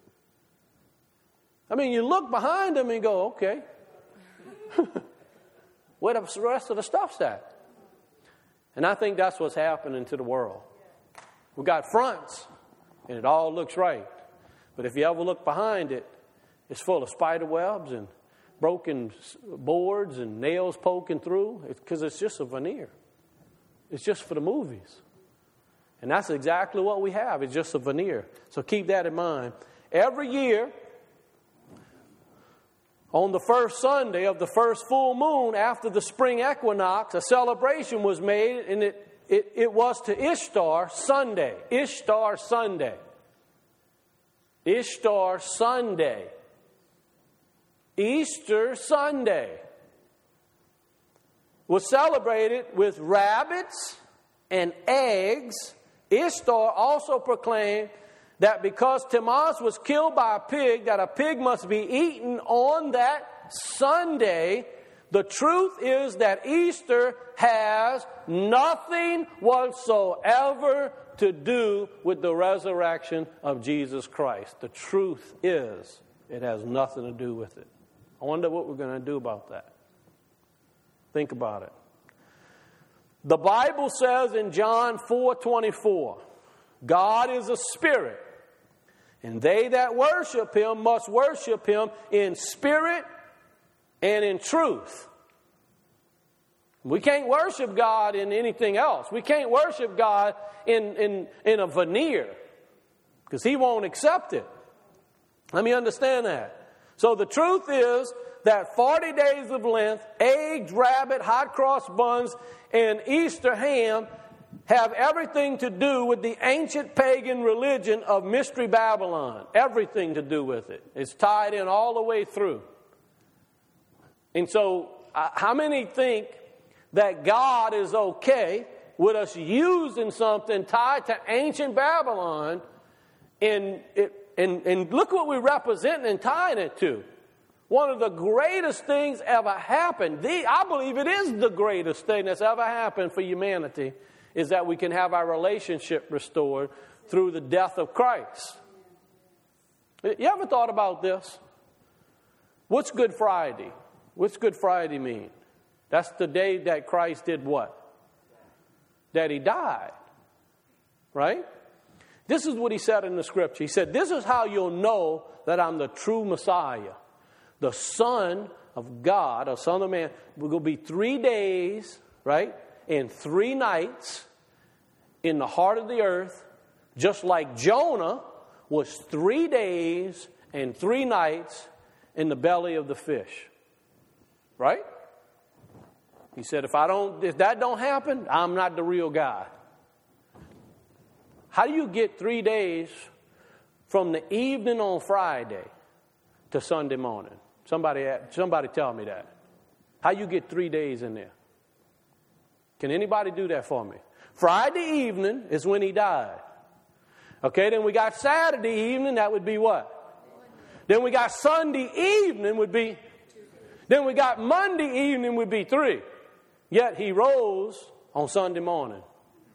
I mean, you look behind them and go, okay, where the rest of the stuff's at? And I think that's what's happening to the world. We got fronts, and it all looks right. But if you ever look behind it, it's full of spider webs and broken boards and nails poking through, because it's just a veneer. It's just for the movies. And that's exactly what we have. It's just a veneer. So keep that in mind. Every year, on the first Sunday of the first full moon after the spring equinox, a celebration was made, and it was to Ishtar Sunday. Ishtar Sunday. Ishtar Sunday. Easter Sunday was celebrated with rabbits and eggs, Ishtar also proclaimed that because Tammuz was killed by a pig, that a pig must be eaten on that Sunday. The truth is that Easter has nothing whatsoever to do with the resurrection of Jesus Christ. The truth is, it has nothing to do with it. I wonder what we're going to do about that. Think about it. The Bible says in John 4:24, God is a spirit, and they that worship him must worship him in spirit and in truth. We can't worship God in anything else. We can't worship God in a veneer, because he won't accept it. Let me understand that. So the truth is that 40 days of Lent, eggs, rabbit, hot cross buns, and Easter ham have everything to do with the ancient pagan religion of Mystery Babylon. Everything to do with it. It's tied in all the way through. And so, how many think that God is okay with us using something tied to ancient Babylon, and look what we're representing and tying it to? One of the greatest things ever happened, I believe it is the greatest thing that's ever happened for humanity, is that we can have our relationship restored through the death of Christ. You ever thought about this? What's Good Friday? What's Good Friday mean? That's the day that Christ did what? That he died. Right? This is what he said in the scripture. He said, this is how you'll know that I'm the true Messiah. The Son of God, or Son of Man, will go be 3 days, right? And 3 nights in the heart of the earth, just like Jonah was 3 days and 3 nights in the belly of the fish. Right? He said, if that don't happen, I'm not the real guy. How do you get 3 days from the evening on Friday to Sunday morning? Somebody tell me that. How you get 3 days in there? Can anybody do that for me? Friday evening is when he died. Okay, then we got Saturday evening, that would be what? Then we got Sunday evening would be, then we got Monday evening would be 3. Yet he rose on Sunday morning.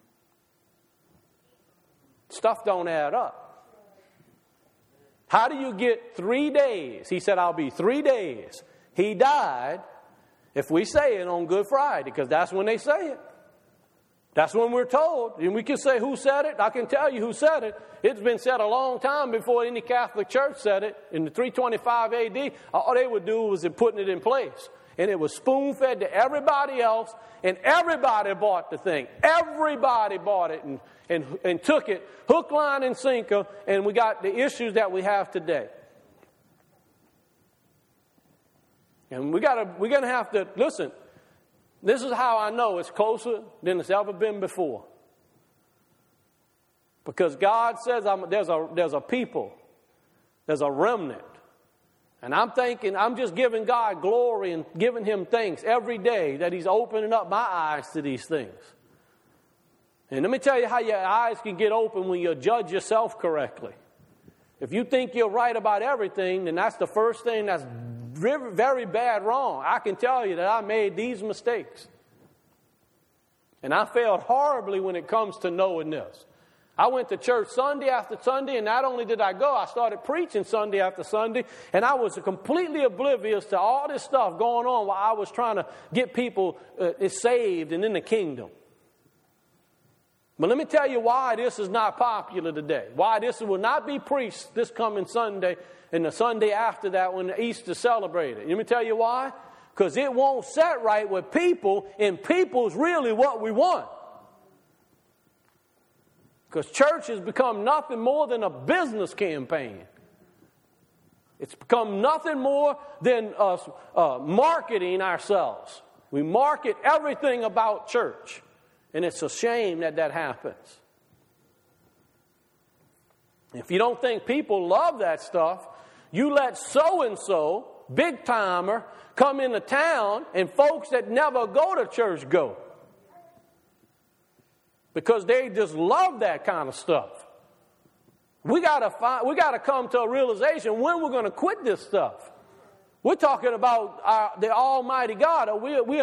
Stuff don't add up. How do you get 3 days? He said, I'll be 3 days. He died, if we say it on Good Friday, because that's when they say it. That's when we're told. And we can say who said it. I can tell you who said it. It's been said a long time before any Catholic Church said it. In the 325 A.D., all they would do was putting it in place. And it was spoon-fed to everybody else, and everybody bought the thing. Everybody bought it and took it, hook, line, and sinker, and we got the issues that we have today. And we're going to have to, listen, this is how I know it's closer than it's ever been before. Because God says there's a people, there's a remnant. And I'm thinking, I'm just giving God glory and giving him thanks every day that he's opening up my eyes to these things. And let me tell you how your eyes can get open when you judge yourself correctly. If you think you're right about everything, then that's the first thing that's very, very bad wrong. I can tell you that I made these mistakes. And I failed horribly when it comes to knowing this. I went to church Sunday after Sunday, and not only did I go, I started preaching Sunday after Sunday, and I was completely oblivious to all this stuff going on while I was trying to get people saved and in the kingdom. But let me tell you why this is not popular today. Why this will not be preached this coming Sunday and the Sunday after that when Easter celebrated. Let me tell you why. Because it won't set right with people, and people's really what we want. Because church has become nothing more than a business campaign. It's become nothing more than us marketing ourselves. We market everything about church. And it's a shame that that happens. If you don't think people love that stuff, you let so-and-so, big-timer, come into town and folks that never go to church go. because they just love that kind of stuff. We got to come to a realization when we're going to quit this stuff. We're talking about the Almighty God. We are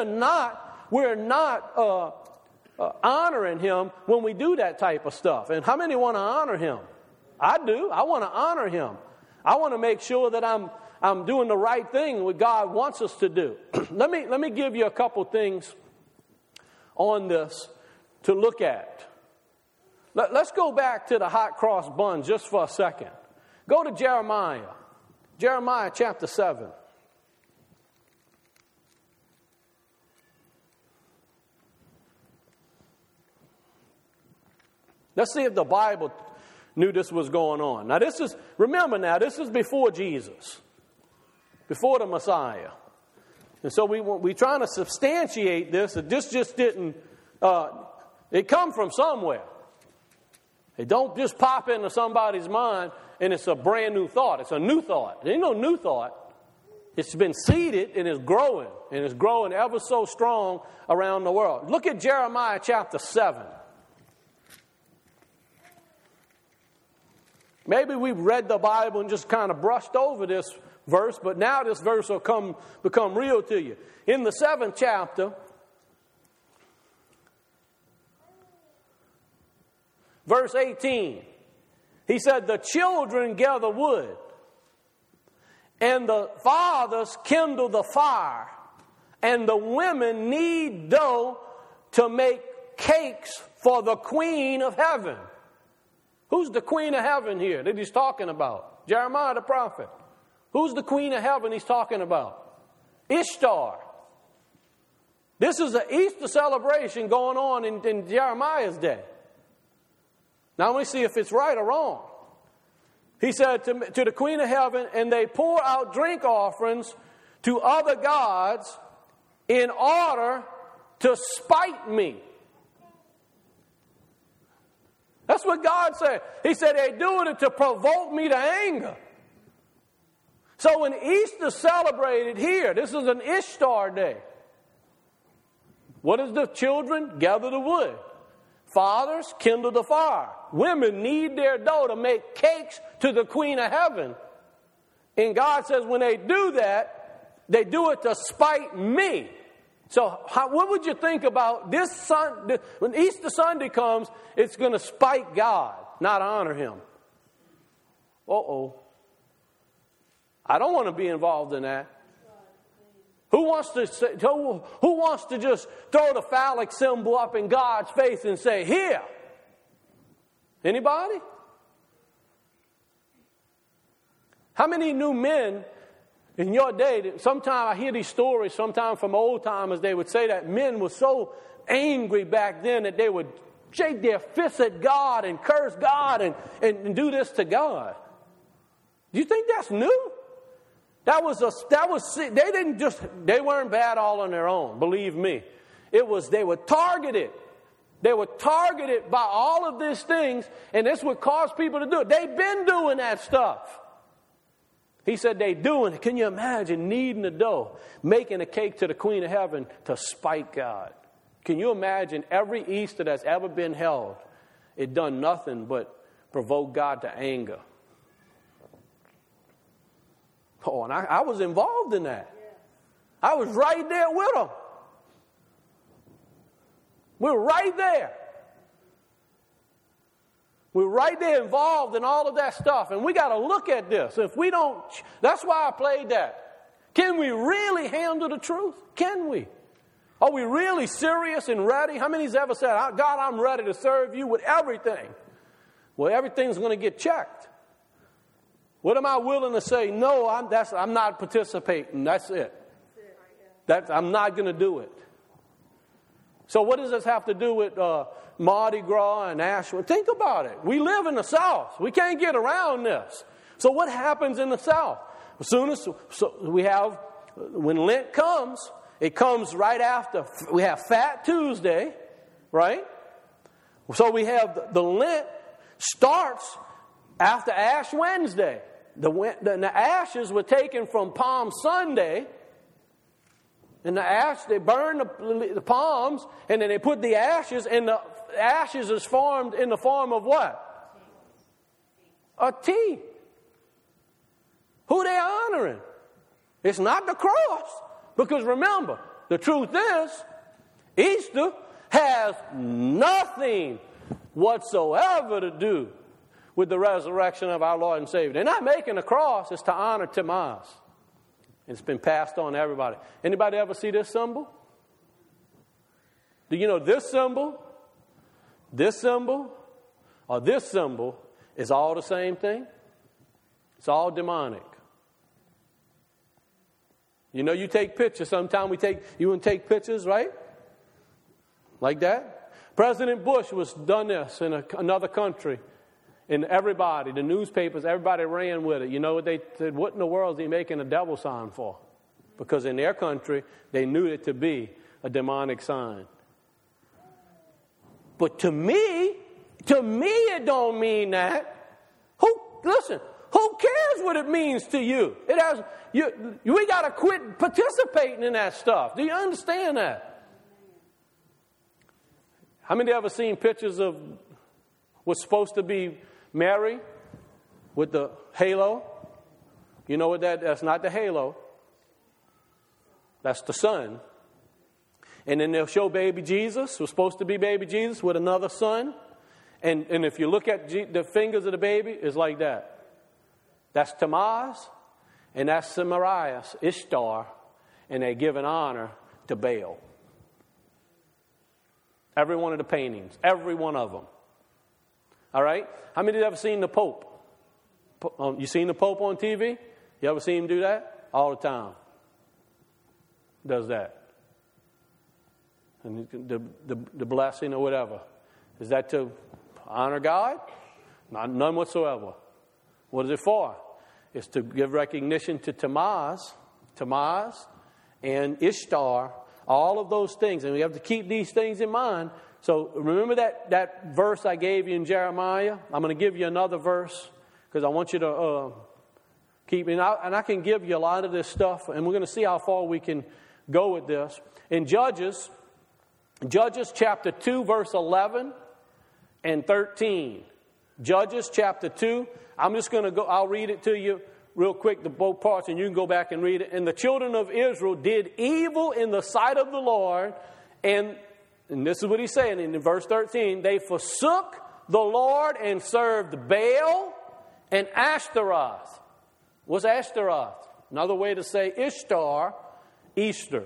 not honoring Him when we do that type of stuff. And how many want to honor Him? I do. I want to honor Him. I want to make sure that I'm doing the right thing, what God wants us to do. Let me give you a couple things on this to look at. Let's go back to the hot cross buns just for a second. Go to Jeremiah. Jeremiah chapter 7. Let's see if the Bible knew this was going on. Now this is before Jesus, before the Messiah. And so we're trying to substantiate this. This just didn't, it come from somewhere. It don't just pop into somebody's mind and it's a brand new thought. It's a new thought. It ain't no new thought. It's been seeded and it's growing. And it's growing ever so strong around the world. Look at Jeremiah chapter 7. Maybe we've read the Bible and just kind of brushed over this verse, but now this verse will become real to you. In the 7th chapter, verse 18, he said, the children gather wood, and the fathers kindle the fire, and the women knead dough to make cakes for the Queen of Heaven. Who's the Queen of Heaven here that he's talking about? Jeremiah the prophet. Who's the Queen of Heaven he's talking about? Ishtar. This is an Easter celebration going on in Jeremiah's day. Now let me see if it's right or wrong. He said to the Queen of Heaven, and they pour out drink offerings to other gods in order to spite me. That's what God said. He said they're doing it to provoke me to anger. So when Easter celebrated here, this is an Ishtar day. What is the children? Gather the wood. Fathers kindle the fire. Women knead their dough to make cakes to the Queen of Heaven. And God says when they do that, they do it to spite me. So what would you think about this Sunday? When Easter Sunday comes, it's going to spite God, not honor Him. I don't want to be involved in that. Who wants to just throw the phallic symbol up in God's face and say, here? Anybody? How many new men in your day, sometimes I hear these stories, sometimes from old timers, they would say that men were so angry back then that they would shake their fists at God and curse God and do this to God. Do you think that's new? They weren't bad all on their own, believe me. They were targeted. They were targeted by all of these things, and this would cause people to do it. They've been doing that stuff. He said they doing it. Can you imagine kneading the dough, making a cake to the Queen of Heaven to spite God? Can you imagine every Easter that's ever been held, it done nothing but provoke God to anger? Oh, and I was involved in that. I was right there with them. We're right there. We're right there involved in all of that stuff. And we got to look at this. If we don't, that's why I played that. Can we really handle the truth? Can we? Are we really serious and ready? How many's ever said, God, I'm ready to serve you with everything? Well, everything's going to get checked. What am I willing to say? No, I'm not participating. That's it. I'm not going to do it. So what does this have to do with Mardi Gras and Ash? Think about it. We live in the South. We can't get around this. So what happens in the South? When Lent comes, it comes right after. We have Fat Tuesday, right? So we have the Lent starts after Ash Wednesday. The ashes were taken from Palm Sunday. And the ash, they burn the palms, and then they put the ashes, and the ashes is formed in the form of what? A T. Who they honoring? It's not the cross. Because remember, the truth is, Easter has nothing whatsoever to do with the resurrection of our Lord and Savior. They're not making a cross. It's to honor Timas. It's been passed on to everybody. Anybody ever see this symbol? Do you know this symbol, or this symbol is all the same thing? It's all demonic. You know, you take pictures. Sometimes you want to take pictures, right? Like that. President Bush was done this in another country. And everybody, the newspapers, everybody ran with it. You know what they said? What in the world is he making a devil sign for? Because in their country, they knew it to be a demonic sign. But to me, it don't mean that. Listen, who cares what it means to you? We got to quit participating in that stuff. Do you understand that? How many ever seen pictures of what's supposed to be Mary with the halo? You know what that's not the halo. That's the sun. And then they'll show baby Jesus, who's supposed to be baby Jesus, with another sun. And if you look at the fingers of the baby, it's like that. That's Tammuz, and that's Semiramis, Ishtar, and they give an honor to Baal. Every one of the paintings, every one of them. All right? How many of you have ever seen the Pope? You seen the Pope on TV? You ever seen him do that? All the time. Does that. And the blessing or whatever. Is that to honor God? None whatsoever. What is it for? It's to give recognition to Tammuz, and Ishtar, all of those things. And we have to keep these things in mind. So remember that verse I gave you in Jeremiah? I'm going to give you another verse because I want you to keep it. And I can give you a lot of this stuff, and we're going to see how far we can go with this. In Judges chapter 2, verse 11 and 13. Judges chapter 2. I'm just going to go, I'll read it to you real quick, the both parts, and you can go back and read it. And the children of Israel did evil in the sight of the Lord, and this is what he's saying in verse 13. They forsook the Lord and served Baal and Ashtaroth. What's Ashtaroth? Another way to say Ishtar, Easter.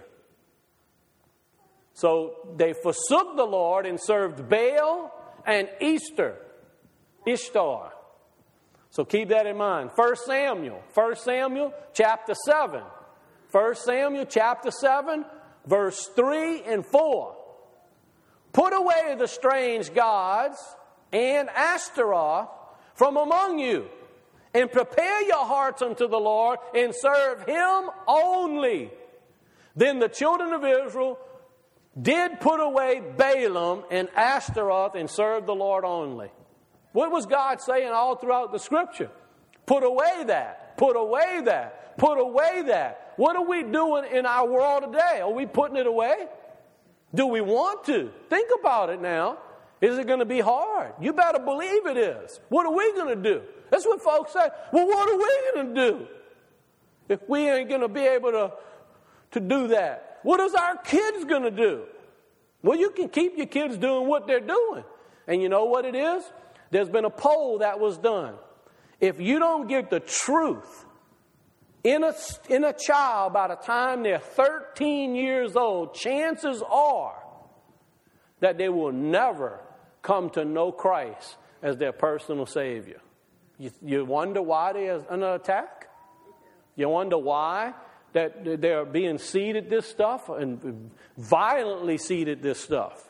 So they forsook the Lord and served Baal and Easter, Ishtar. So keep that in mind. 1 Samuel chapter 7. 1 Samuel chapter 7, verse 3 and 4. Put away the strange gods and Ashtaroth from among you, and prepare your hearts unto the Lord, and serve Him only. Then the children of Israel did put away Balaam and Ashtaroth and serve the Lord only. What was God saying all throughout the Scripture? Put away that. Put away that. Put away that. What are we doing in our world today? Are we putting it away? Do we want to? Think about it now. Is it going to be hard? You better believe it is. What are we going to do? That's what folks say. Well, what are we going to do if we ain't going to be able to do that? What is our kids going to do? Well, you can keep your kids doing what they're doing. And you know what it is? There's been a poll that was done. If you don't get the truth in a child by the time they're 13 years old, chances are that they will never come to know Christ as their personal Savior. You wonder why there's an attack? You wonder why that they're being seeded this stuff and violently seeded this stuff.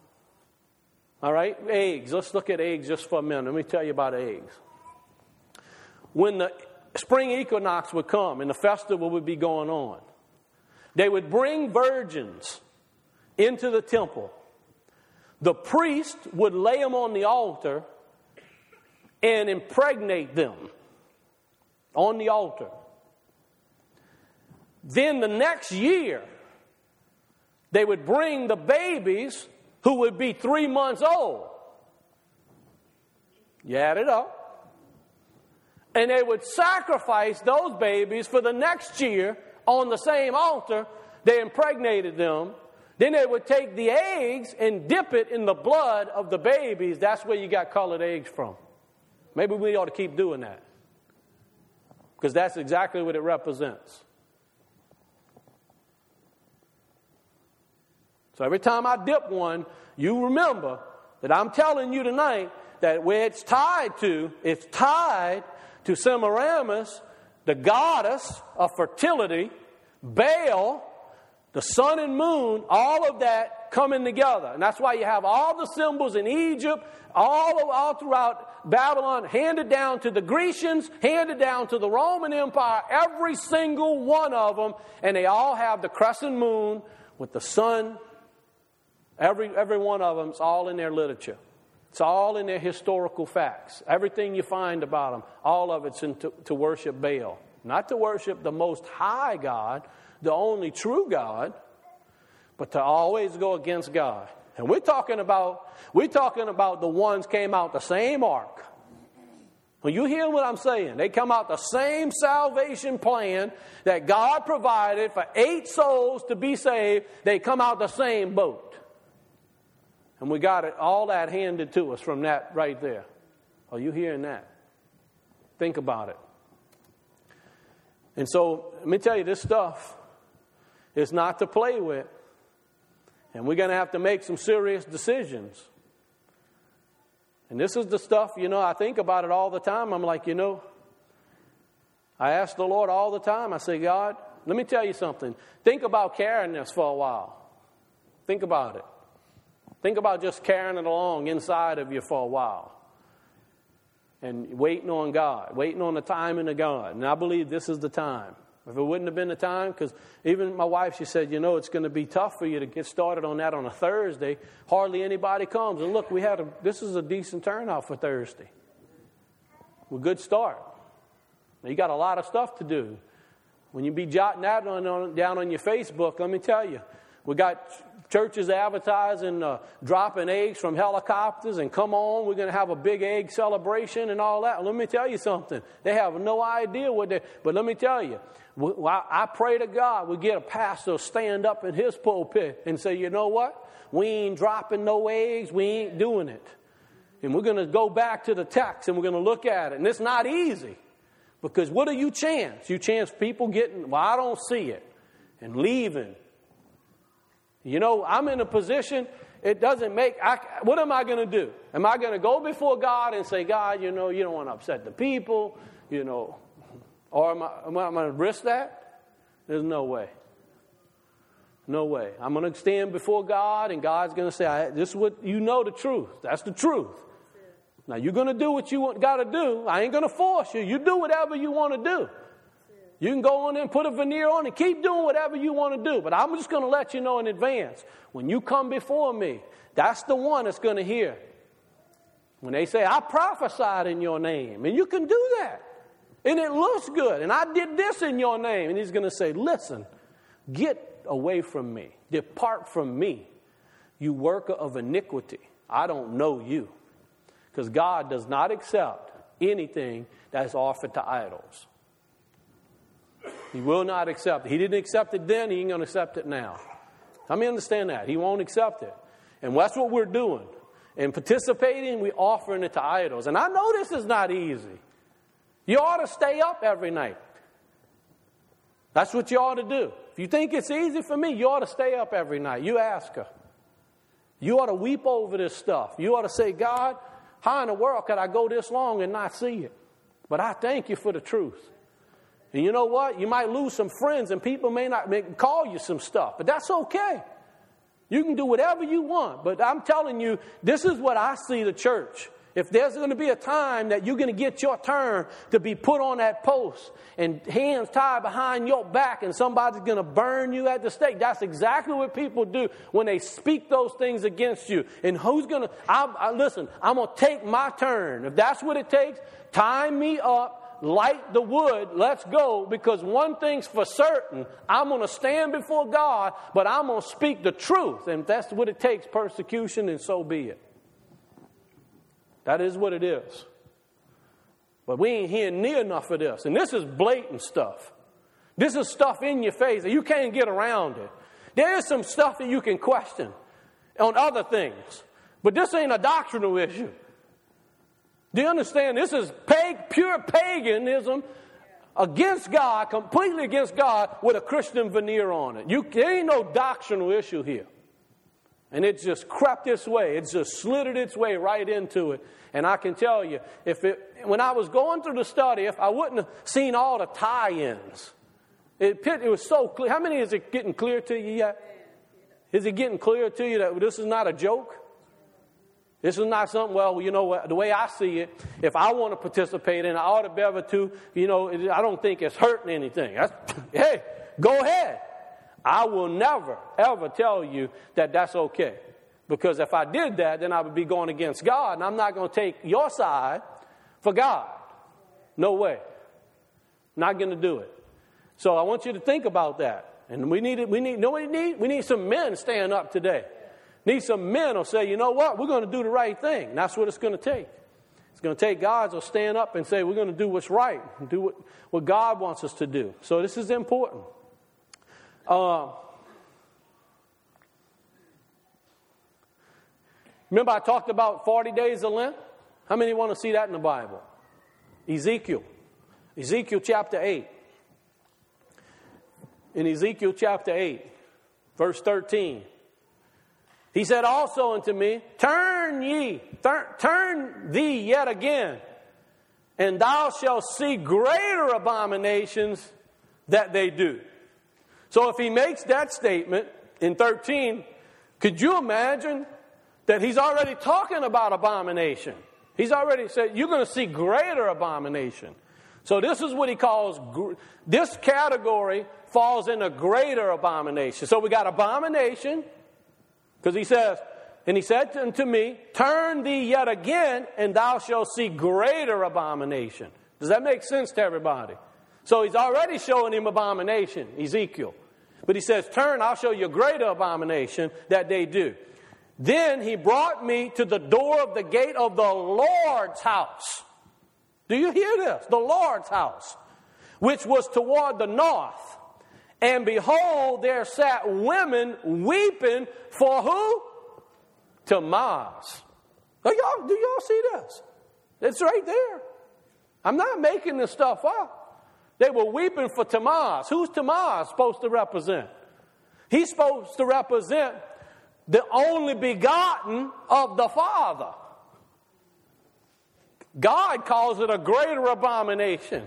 All right, eggs. Let's look at eggs just for a minute. Let me tell you about eggs. When the spring equinox would come and the festival would be going on, they would bring virgins into the temple. The priest would lay them on the altar and impregnate them on the altar. Then the next year, they would bring the babies who would be 3 months old. You add it up. And they would sacrifice those babies for the next year on the same altar. They impregnated them. Then they would take the eggs and dip it in the blood of the babies. That's where you got colored eggs from. Maybe we ought to keep doing that, because that's exactly what it represents. So every time I dip one, you remember that I'm telling you tonight that where it's tied to Semiramis, the goddess of fertility, Baal, the sun and moon, all of that coming together. And that's why you have all the symbols in Egypt, all throughout Babylon, handed down to the Grecians, handed down to the Roman Empire, every single one of them. And they all have the crescent moon with the sun. Every one of them is all in their literature. It's all in their historical facts. Everything you find about them, all of it's to worship Baal. Not to worship the Most High God, the only true God, but to always go against God. And we're talking about the ones came out the same ark. Well, you hear what I'm saying? They come out the same salvation plan that God provided for 8 souls to be saved. They come out the same boat. And we got it, all that handed to us from that right there. Are you hearing that? Think about it. And so, let me tell you, this stuff is not to play with. And we're going to have to make some serious decisions. And this is the stuff, I think about it all the time. I'm like, I ask the Lord all the time. I say, God, let me tell you something. Think about carrying this for a while. Think about it. Think about just carrying it along inside of you for a while. And waiting on God, waiting on the timing of God. And I believe this is the time. If it wouldn't have been the time, because even my wife, she said, it's going to be tough for you to get started on that on a Thursday. Hardly anybody comes. And look, this is a decent turnout for Thursday. Well, good start. Now, you got a lot of stuff to do. When you be jotting that down on your Facebook, let me tell you, we got churches advertising dropping eggs from helicopters, and come on, we're going to have a big egg celebration and all that. Let me tell you something. They have no idea but let me tell you, I pray to God we get a pastor stand up in his pulpit and say, you know what? We ain't dropping no eggs. We ain't doing it. And we're going to go back to the text and we're going to look at it. And it's not easy, because what do you chance? You chance people getting, I don't see it, and leaving. I'm in a position, it doesn't what am I going to do? Am I going to go before God and say, God, you don't want to upset the people, or am I going to risk that? There's no way. No way. I'm going to stand before God, and God's going to say, this is what the truth. That's the truth. Now, you're going to do what you got to do. I ain't going to force you. You do whatever you want to do. You can go on there and put a veneer on and keep doing whatever you want to do. But I'm just going to let you know in advance. When you come before me, that's the one that's going to hear. When they say, I prophesied in your name. And you can do that. And it looks good. And I did this in your name. And he's going to say, listen, get away from me. Depart from me, you worker of iniquity. I don't know you. Because God does not accept anything that is offered to idols. He will not accept it. He didn't accept it then. He ain't going to accept it now. Let me understand that. He won't accept it. And that's what we're doing. And participating, we're offering it to idols. And I know this is not easy. You ought to stay up every night. That's what you ought to do. If you think it's easy for me, you ought to stay up every night. You ask her. You ought to weep over this stuff. You ought to say, God, how in the world could I go this long and not see it? But I thank you for the truth. And you know what? You might lose some friends, and people may call you some stuff, but that's okay. You can do whatever you want. But I'm telling you, this is what I see the church. If there's going to be a time that you're going to get your turn to be put on that post and hands tied behind your back and somebody's going to burn you at the stake, that's exactly what people do when they speak those things against you. And who's going to, listen, I'm going to take my turn. If that's what it takes, tie me up. light the wood, let's go, because one thing's for certain, I'm going to stand before God, but I'm going to speak the truth. And if that's what it takes, persecution, and so be it. That is what it is. But we ain't hearing near enough of this. And this is blatant stuff. This is stuff in your face that you can't get around it. There is some stuff that you can question on other things. But this ain't a doctrinal issue. Do you understand? This is pure paganism against God, completely against God, with a Christian veneer on it. There ain't no doctrinal issue here. And it just crept its way. It just slithered its way right into it. And I can tell you, when I was going through the study, if I wouldn't have seen all the tie-ins, it was so clear. How many is it getting clear to you yet? Is it getting clear to you that this is not a joke? This is not something, well, you know, the way I see it, if I want to participate in it, I ought to be able to, you know, I don't think it's hurting anything. Hey, go ahead. I will never, ever tell you that that's okay. Because if I did that, then I would be going against God, and I'm not going to take your side for God. No way. Not going to do it. So I want you to think about that. And we need some men standing up today. Need some men who'll say, you know what, we're going to do the right thing. And that's what it's going to take. It's going to take guys who'll stand up and say, we're going to do what's right, and do what God wants us to do. So this is important. Remember I talked about 40 days of Lent? How many want to see that in the Bible? Ezekiel chapter 8. In Ezekiel chapter 8, verse 13. He said also unto me, turn thee yet again, and thou shalt see greater abominations that they do. So if he makes that statement in 13, could you imagine that he's already talking about abomination? He's already said, you're going to see greater abomination. So this is what he calls, this category falls in a greater abomination. So we got abomination, because he says, and he said unto me, turn thee yet again, and thou shalt see greater abomination. Does that make sense to everybody? So he's already showing him abomination, Ezekiel. But he says, turn, I'll show you a greater abomination that they do. Then he brought me to the door of the gate of the Lord's house. Do you hear this? The Lord's house, which was toward the north. And behold, there sat women weeping for who? Tammuz. Do y'all see this? It's right there. I'm not making this stuff up. They were weeping for Tammuz. Who's Tammuz supposed to represent? He's supposed to represent the only begotten of the Father. God calls it a greater abomination.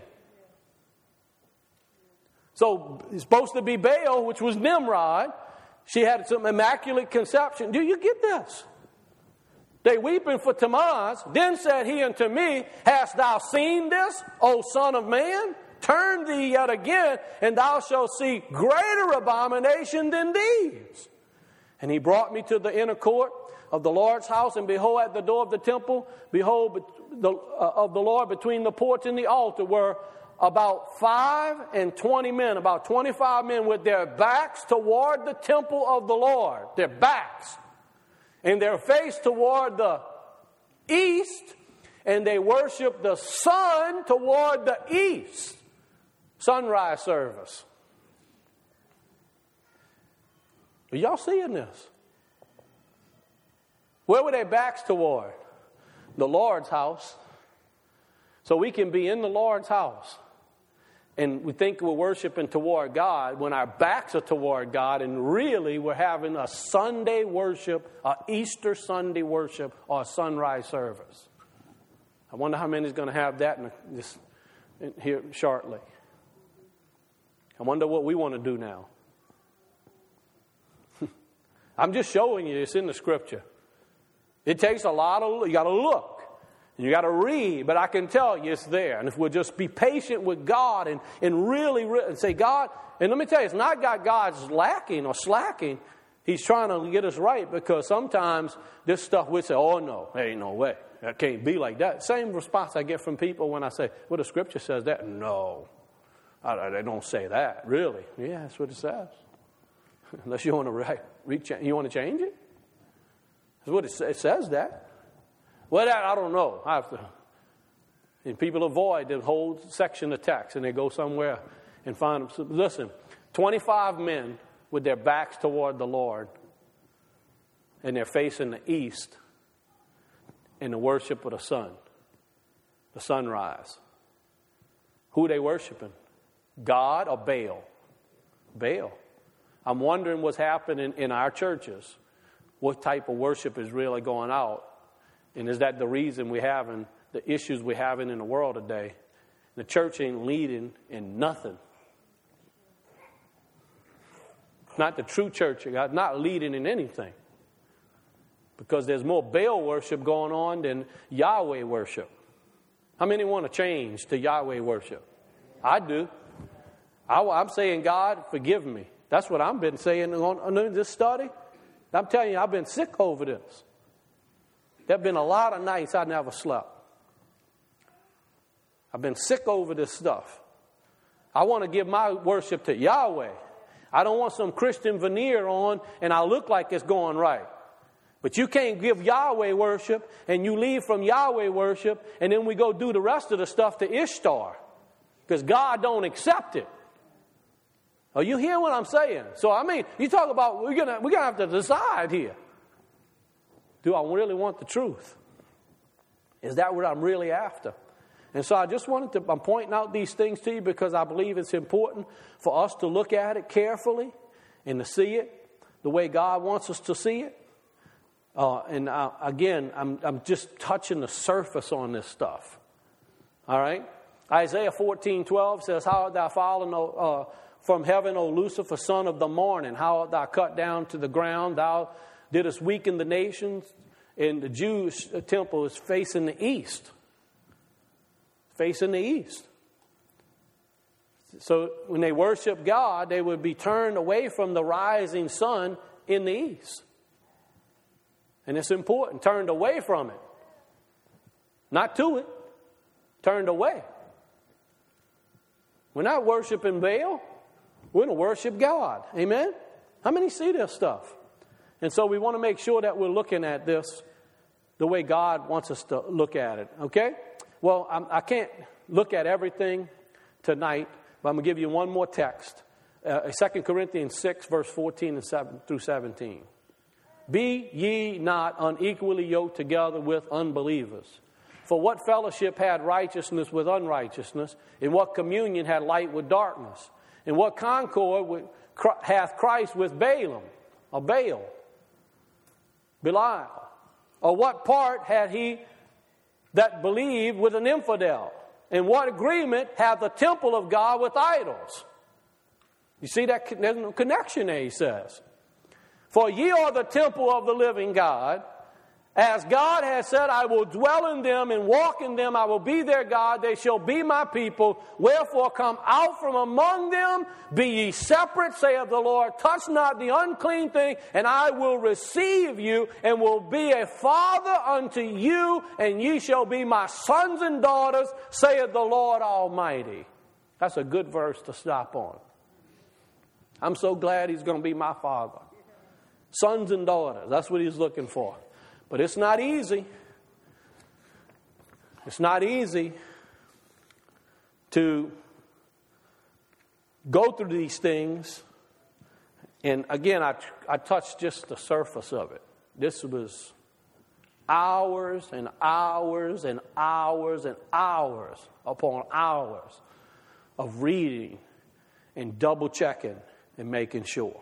So it's supposed to be Baal, which was Nimrod. She had some immaculate conception. Do you get this? They weeping for Tammuz. Then said he unto me, hast thou seen this, O son of man? Turn thee yet again, and thou shalt see greater abomination than these. And he brought me to the inner court of the Lord's house, and behold, at the door of the temple, behold, of the Lord between the porch and the altar were about 5 and 20 men, about 25 men with their backs toward the temple of the Lord, their backs, and their face toward the east, and they worship the sun toward the east. Sunrise service. Are y'all seeing this? Where were their backs toward? The Lord's house. So we can be in the Lord's house, and we think we're worshiping toward God when our backs are toward God, and really we're having a Sunday worship, a Easter Sunday worship, or a sunrise service. I wonder how many is going to have that here shortly. I wonder what we want to do now. I'm just showing you it's in the Scripture. It takes a lot of, you got to look. And you got to read, but I can tell you it's there. And if we'll just be patient with God and really say, God, and let me tell you, it's not God's lacking or slacking. He's trying to get us right, because sometimes this stuff we say, oh no, there ain't no way. It can't be like that. Same response I get from people when I say, well, the scripture says that. No, they don't say that. Really? Yeah, that's what it says. Unless you want to you want to change it? That's what it says that. Well, that I don't know. I have to. And people avoid the whole section of text, and they go somewhere and find them. Listen, 25 men with their backs toward the Lord, and they're facing the east in the worship of the sun, the sunrise. Who are they worshiping? God or Baal? Baal. I'm wondering what's happening in our churches. What type of worship is really going out? And is that the reason we're having the issues we're having in the world today? The church ain't leading in nothing. Not the true church. Not leading in anything. Because there's more Baal worship going on than Yahweh worship. How many want to change to Yahweh worship? I do. I'm saying, God, forgive me. That's what I've been saying on this study. I'm telling you, I've been sick over this. There have been a lot of nights I never slept. I've been sick over this stuff. I want to give my worship to Yahweh. I don't want some Christian veneer on and I look like it's going right. But you can't give Yahweh worship and you leave from Yahweh worship and then we go do the rest of the stuff to Ishtar. Because God don't accept it. Are you hearing what I'm saying? So, I mean, you talk about, we're gonna have to decide here. Do I really want the truth? Is that what I'm really after? And so I just I'm pointing out these things to you because I believe it's important for us to look at it carefully and to see it the way God wants us to see it. Again, I'm just touching the surface on this stuff. All right? Isaiah 14:12 says, how art thou fallen from heaven, O Lucifer, son of the morning? How art thou cut down to the ground? Thou didst weaken the nations. And the Jewish temple is facing the east. Facing the east. So when they worship God, they would be turned away from the rising sun in the east. And it's important. Turned away from it. Not to it. Turned away. We're not worshiping Baal. We're going to worship God. Amen? How many see this stuff? And so we want to make sure that we're looking at this the way God wants us to look at it. Okay? Well, I can't look at everything tonight, but I'm going to give you one more text. 2 Corinthians 6, verse 14 through 17. Be ye not unequally yoked together with unbelievers. For what fellowship had righteousness with unrighteousness? And what communion had light with darkness? And what concord hath Christ with Balaam, or Baal, Belial? Or what part had he that believed with an infidel? And what agreement hath the temple of God with idols? You see that there's no connection there, he says. For ye are the temple of the living God. As God has said, I will dwell in them and walk in them. I will be their God. They shall be my people. Wherefore come out from among them. Be ye separate, saith the Lord. Touch not the unclean thing, and I will receive you and will be a father unto you, and ye shall be my sons and daughters, saith the Lord Almighty. That's a good verse to stop on. I'm so glad he's going to be my father. Sons and daughters, that's what he's looking for. But it's not easy. It's not easy to go through these things. And again, I touched just the surface of it. This was hours and hours and hours and hours upon hours of reading and double checking and making sure.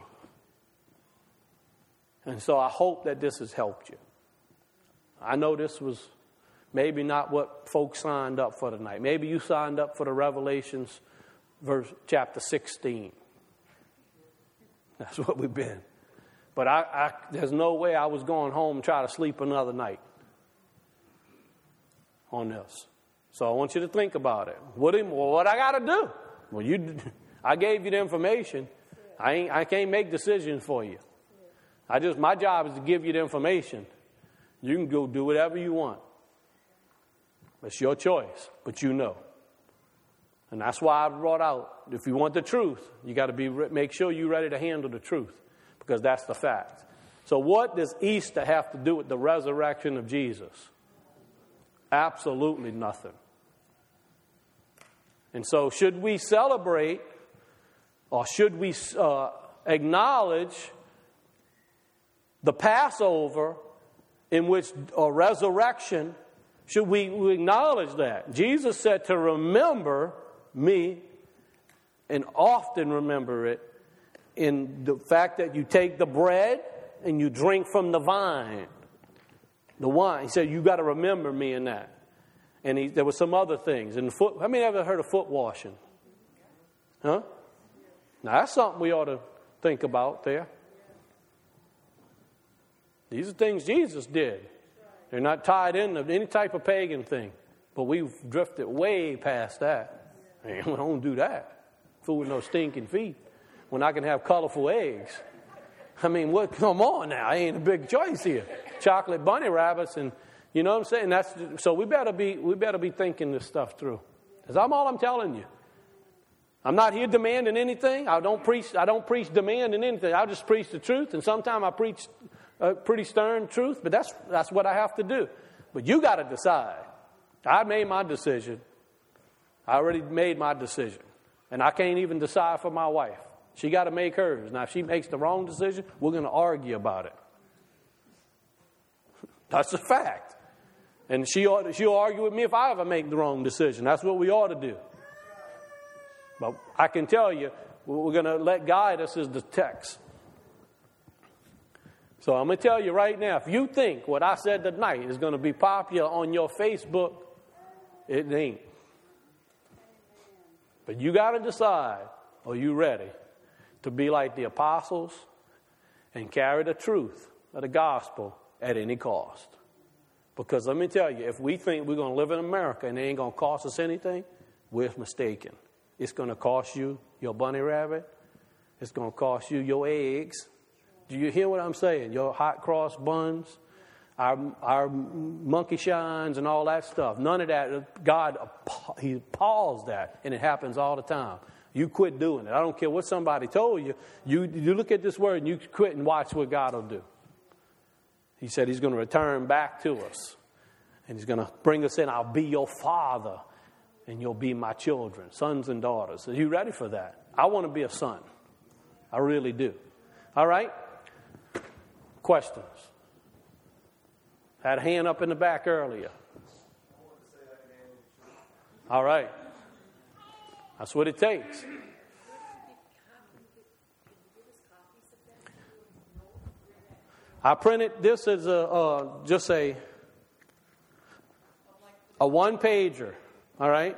And so I hope that this has helped you. I know this was maybe not what folks signed up for tonight. Maybe you signed up for the Revelations chapter 16. That's what we've been. But there's no way I was going home and try to sleep another night on this. So I want you to think about it. What I got to do? Well, I gave you the information. I can't make decisions for you. My job is to give you the information. You can go do whatever you want. It's your choice, but you know. And that's why I brought out, if you want the truth, you got to make sure you're ready to handle the truth, because that's the fact. So what does Easter have to do with the resurrection of Jesus? Absolutely nothing. And so should we celebrate, or should we acknowledge the Passover in which a resurrection? Should we acknowledge that? Jesus said to remember me, and often remember it, in the fact that you take the bread and you drink from the vine, the wine. He said, you got to remember me in that. And there were some other things. And how many ever heard of foot washing? Huh? Now, that's something we ought to think about there. These are things Jesus did. They're not tied into any type of pagan thing. But we've drifted way past that. Man, we don't do that. Fool with no stinking feet. When I can have colorful eggs. I mean, what? Come on now. Ain't a big choice here. Chocolate bunny rabbits, and you know what I'm saying? So we better be thinking this stuff through. That's all I'm telling you. I'm not here demanding anything. I don't preach demanding anything. I just preach the truth, and sometimes I preach pretty stern truth, but that's what I have to do. But you got to decide. I made my decision. I already made my decision. And I can't even decide for my wife. She got to make hers. Now, if she makes the wrong decision, we're going to argue about it. That's a fact. And she'll argue with me if I ever make the wrong decision. That's what we ought to do. But I can tell you, what we're going to let guide us is the text. So I'm going to tell you right now, if you think what I said tonight is going to be popular on your Facebook, it ain't. But you got to decide, are you ready to be like the apostles and carry the truth of the gospel at any cost? Because let me tell you, if we think we're going to live in America and it ain't going to cost us anything, we're mistaken. It's going to cost you your bunny rabbit. It's going to cost you your eggs. Do you hear what I'm saying? Your hot cross buns, our monkey shines and all that stuff. None of that. God, He paused that, and it happens all the time. You quit doing it. I don't care what somebody told you. You look at this word and you quit and watch what God will do. He said He's going to return back to us. And He's going to bring us in. I'll be your father. And you'll be my children, sons and daughters. Are you ready for that? I want to be a son. I really do. All right? Questions? Had a hand up in the back earlier. All right. That's what it takes. I printed this as just a one-pager, all right?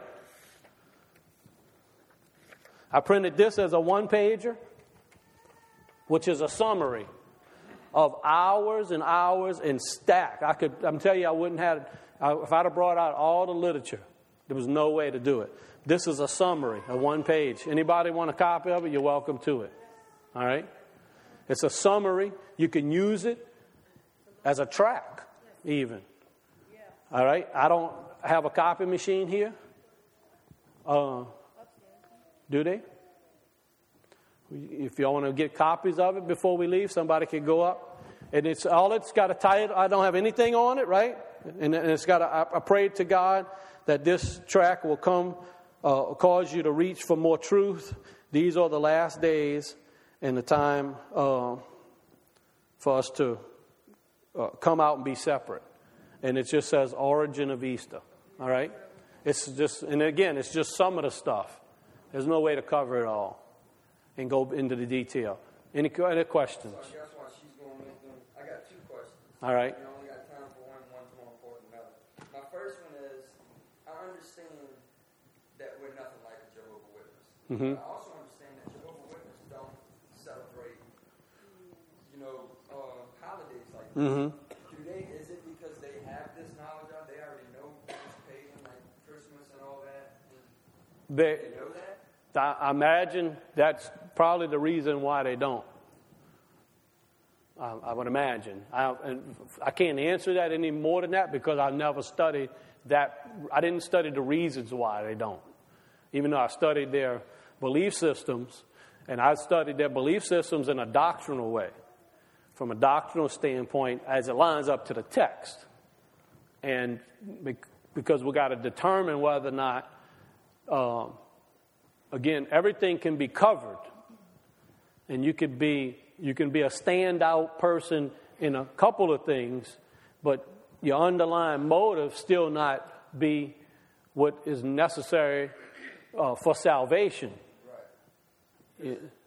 I printed this as a one-pager, which is a summary of hours and hours and stack. I'm telling you, I wouldn't have, if I'd have brought out all the literature, there was no way to do it. This is a summary, a one page. Anybody want a copy of it? You're welcome to it. All right? It's a summary. You can use it as a track, even. All right? I don't have a copy machine here. Do they? If you want to get copies of it before we leave, somebody can go up. And it's got a title. I don't have anything on it, right? And it's got I prayed to God that this track will cause you to reach for more truth. These are the last days and the time for us to come out and be separate. And it just says origin of Easter. All right? It's just some of the stuff. There's no way to cover it all and go into the detail. Any questions? So that's why she's going in. I got two questions. All right. I only got time for one. One's more important than the other. My first one is, I understand that we're nothing like a Jehovah's Witness. Mm-hmm. I also understand that Jehovah's Witnesses don't celebrate, holidays like this. Mm-hmm. Is it because they have this knowledge of? They already know it's pagan, like Christmas and all that? They know that? I imagine that's probably the reason why they don't. I would imagine. I can't answer that any more than that because I never studied that. I didn't study the reasons why they don't. Even though I studied their belief systems, and I studied their belief systems in a doctrinal way, from a doctrinal standpoint as it lines up to the text. And because we got to determine whether or not, again, everything can be covered. And you can be a standout person in a couple of things, but your underlying motive still not be what is necessary for salvation. Right.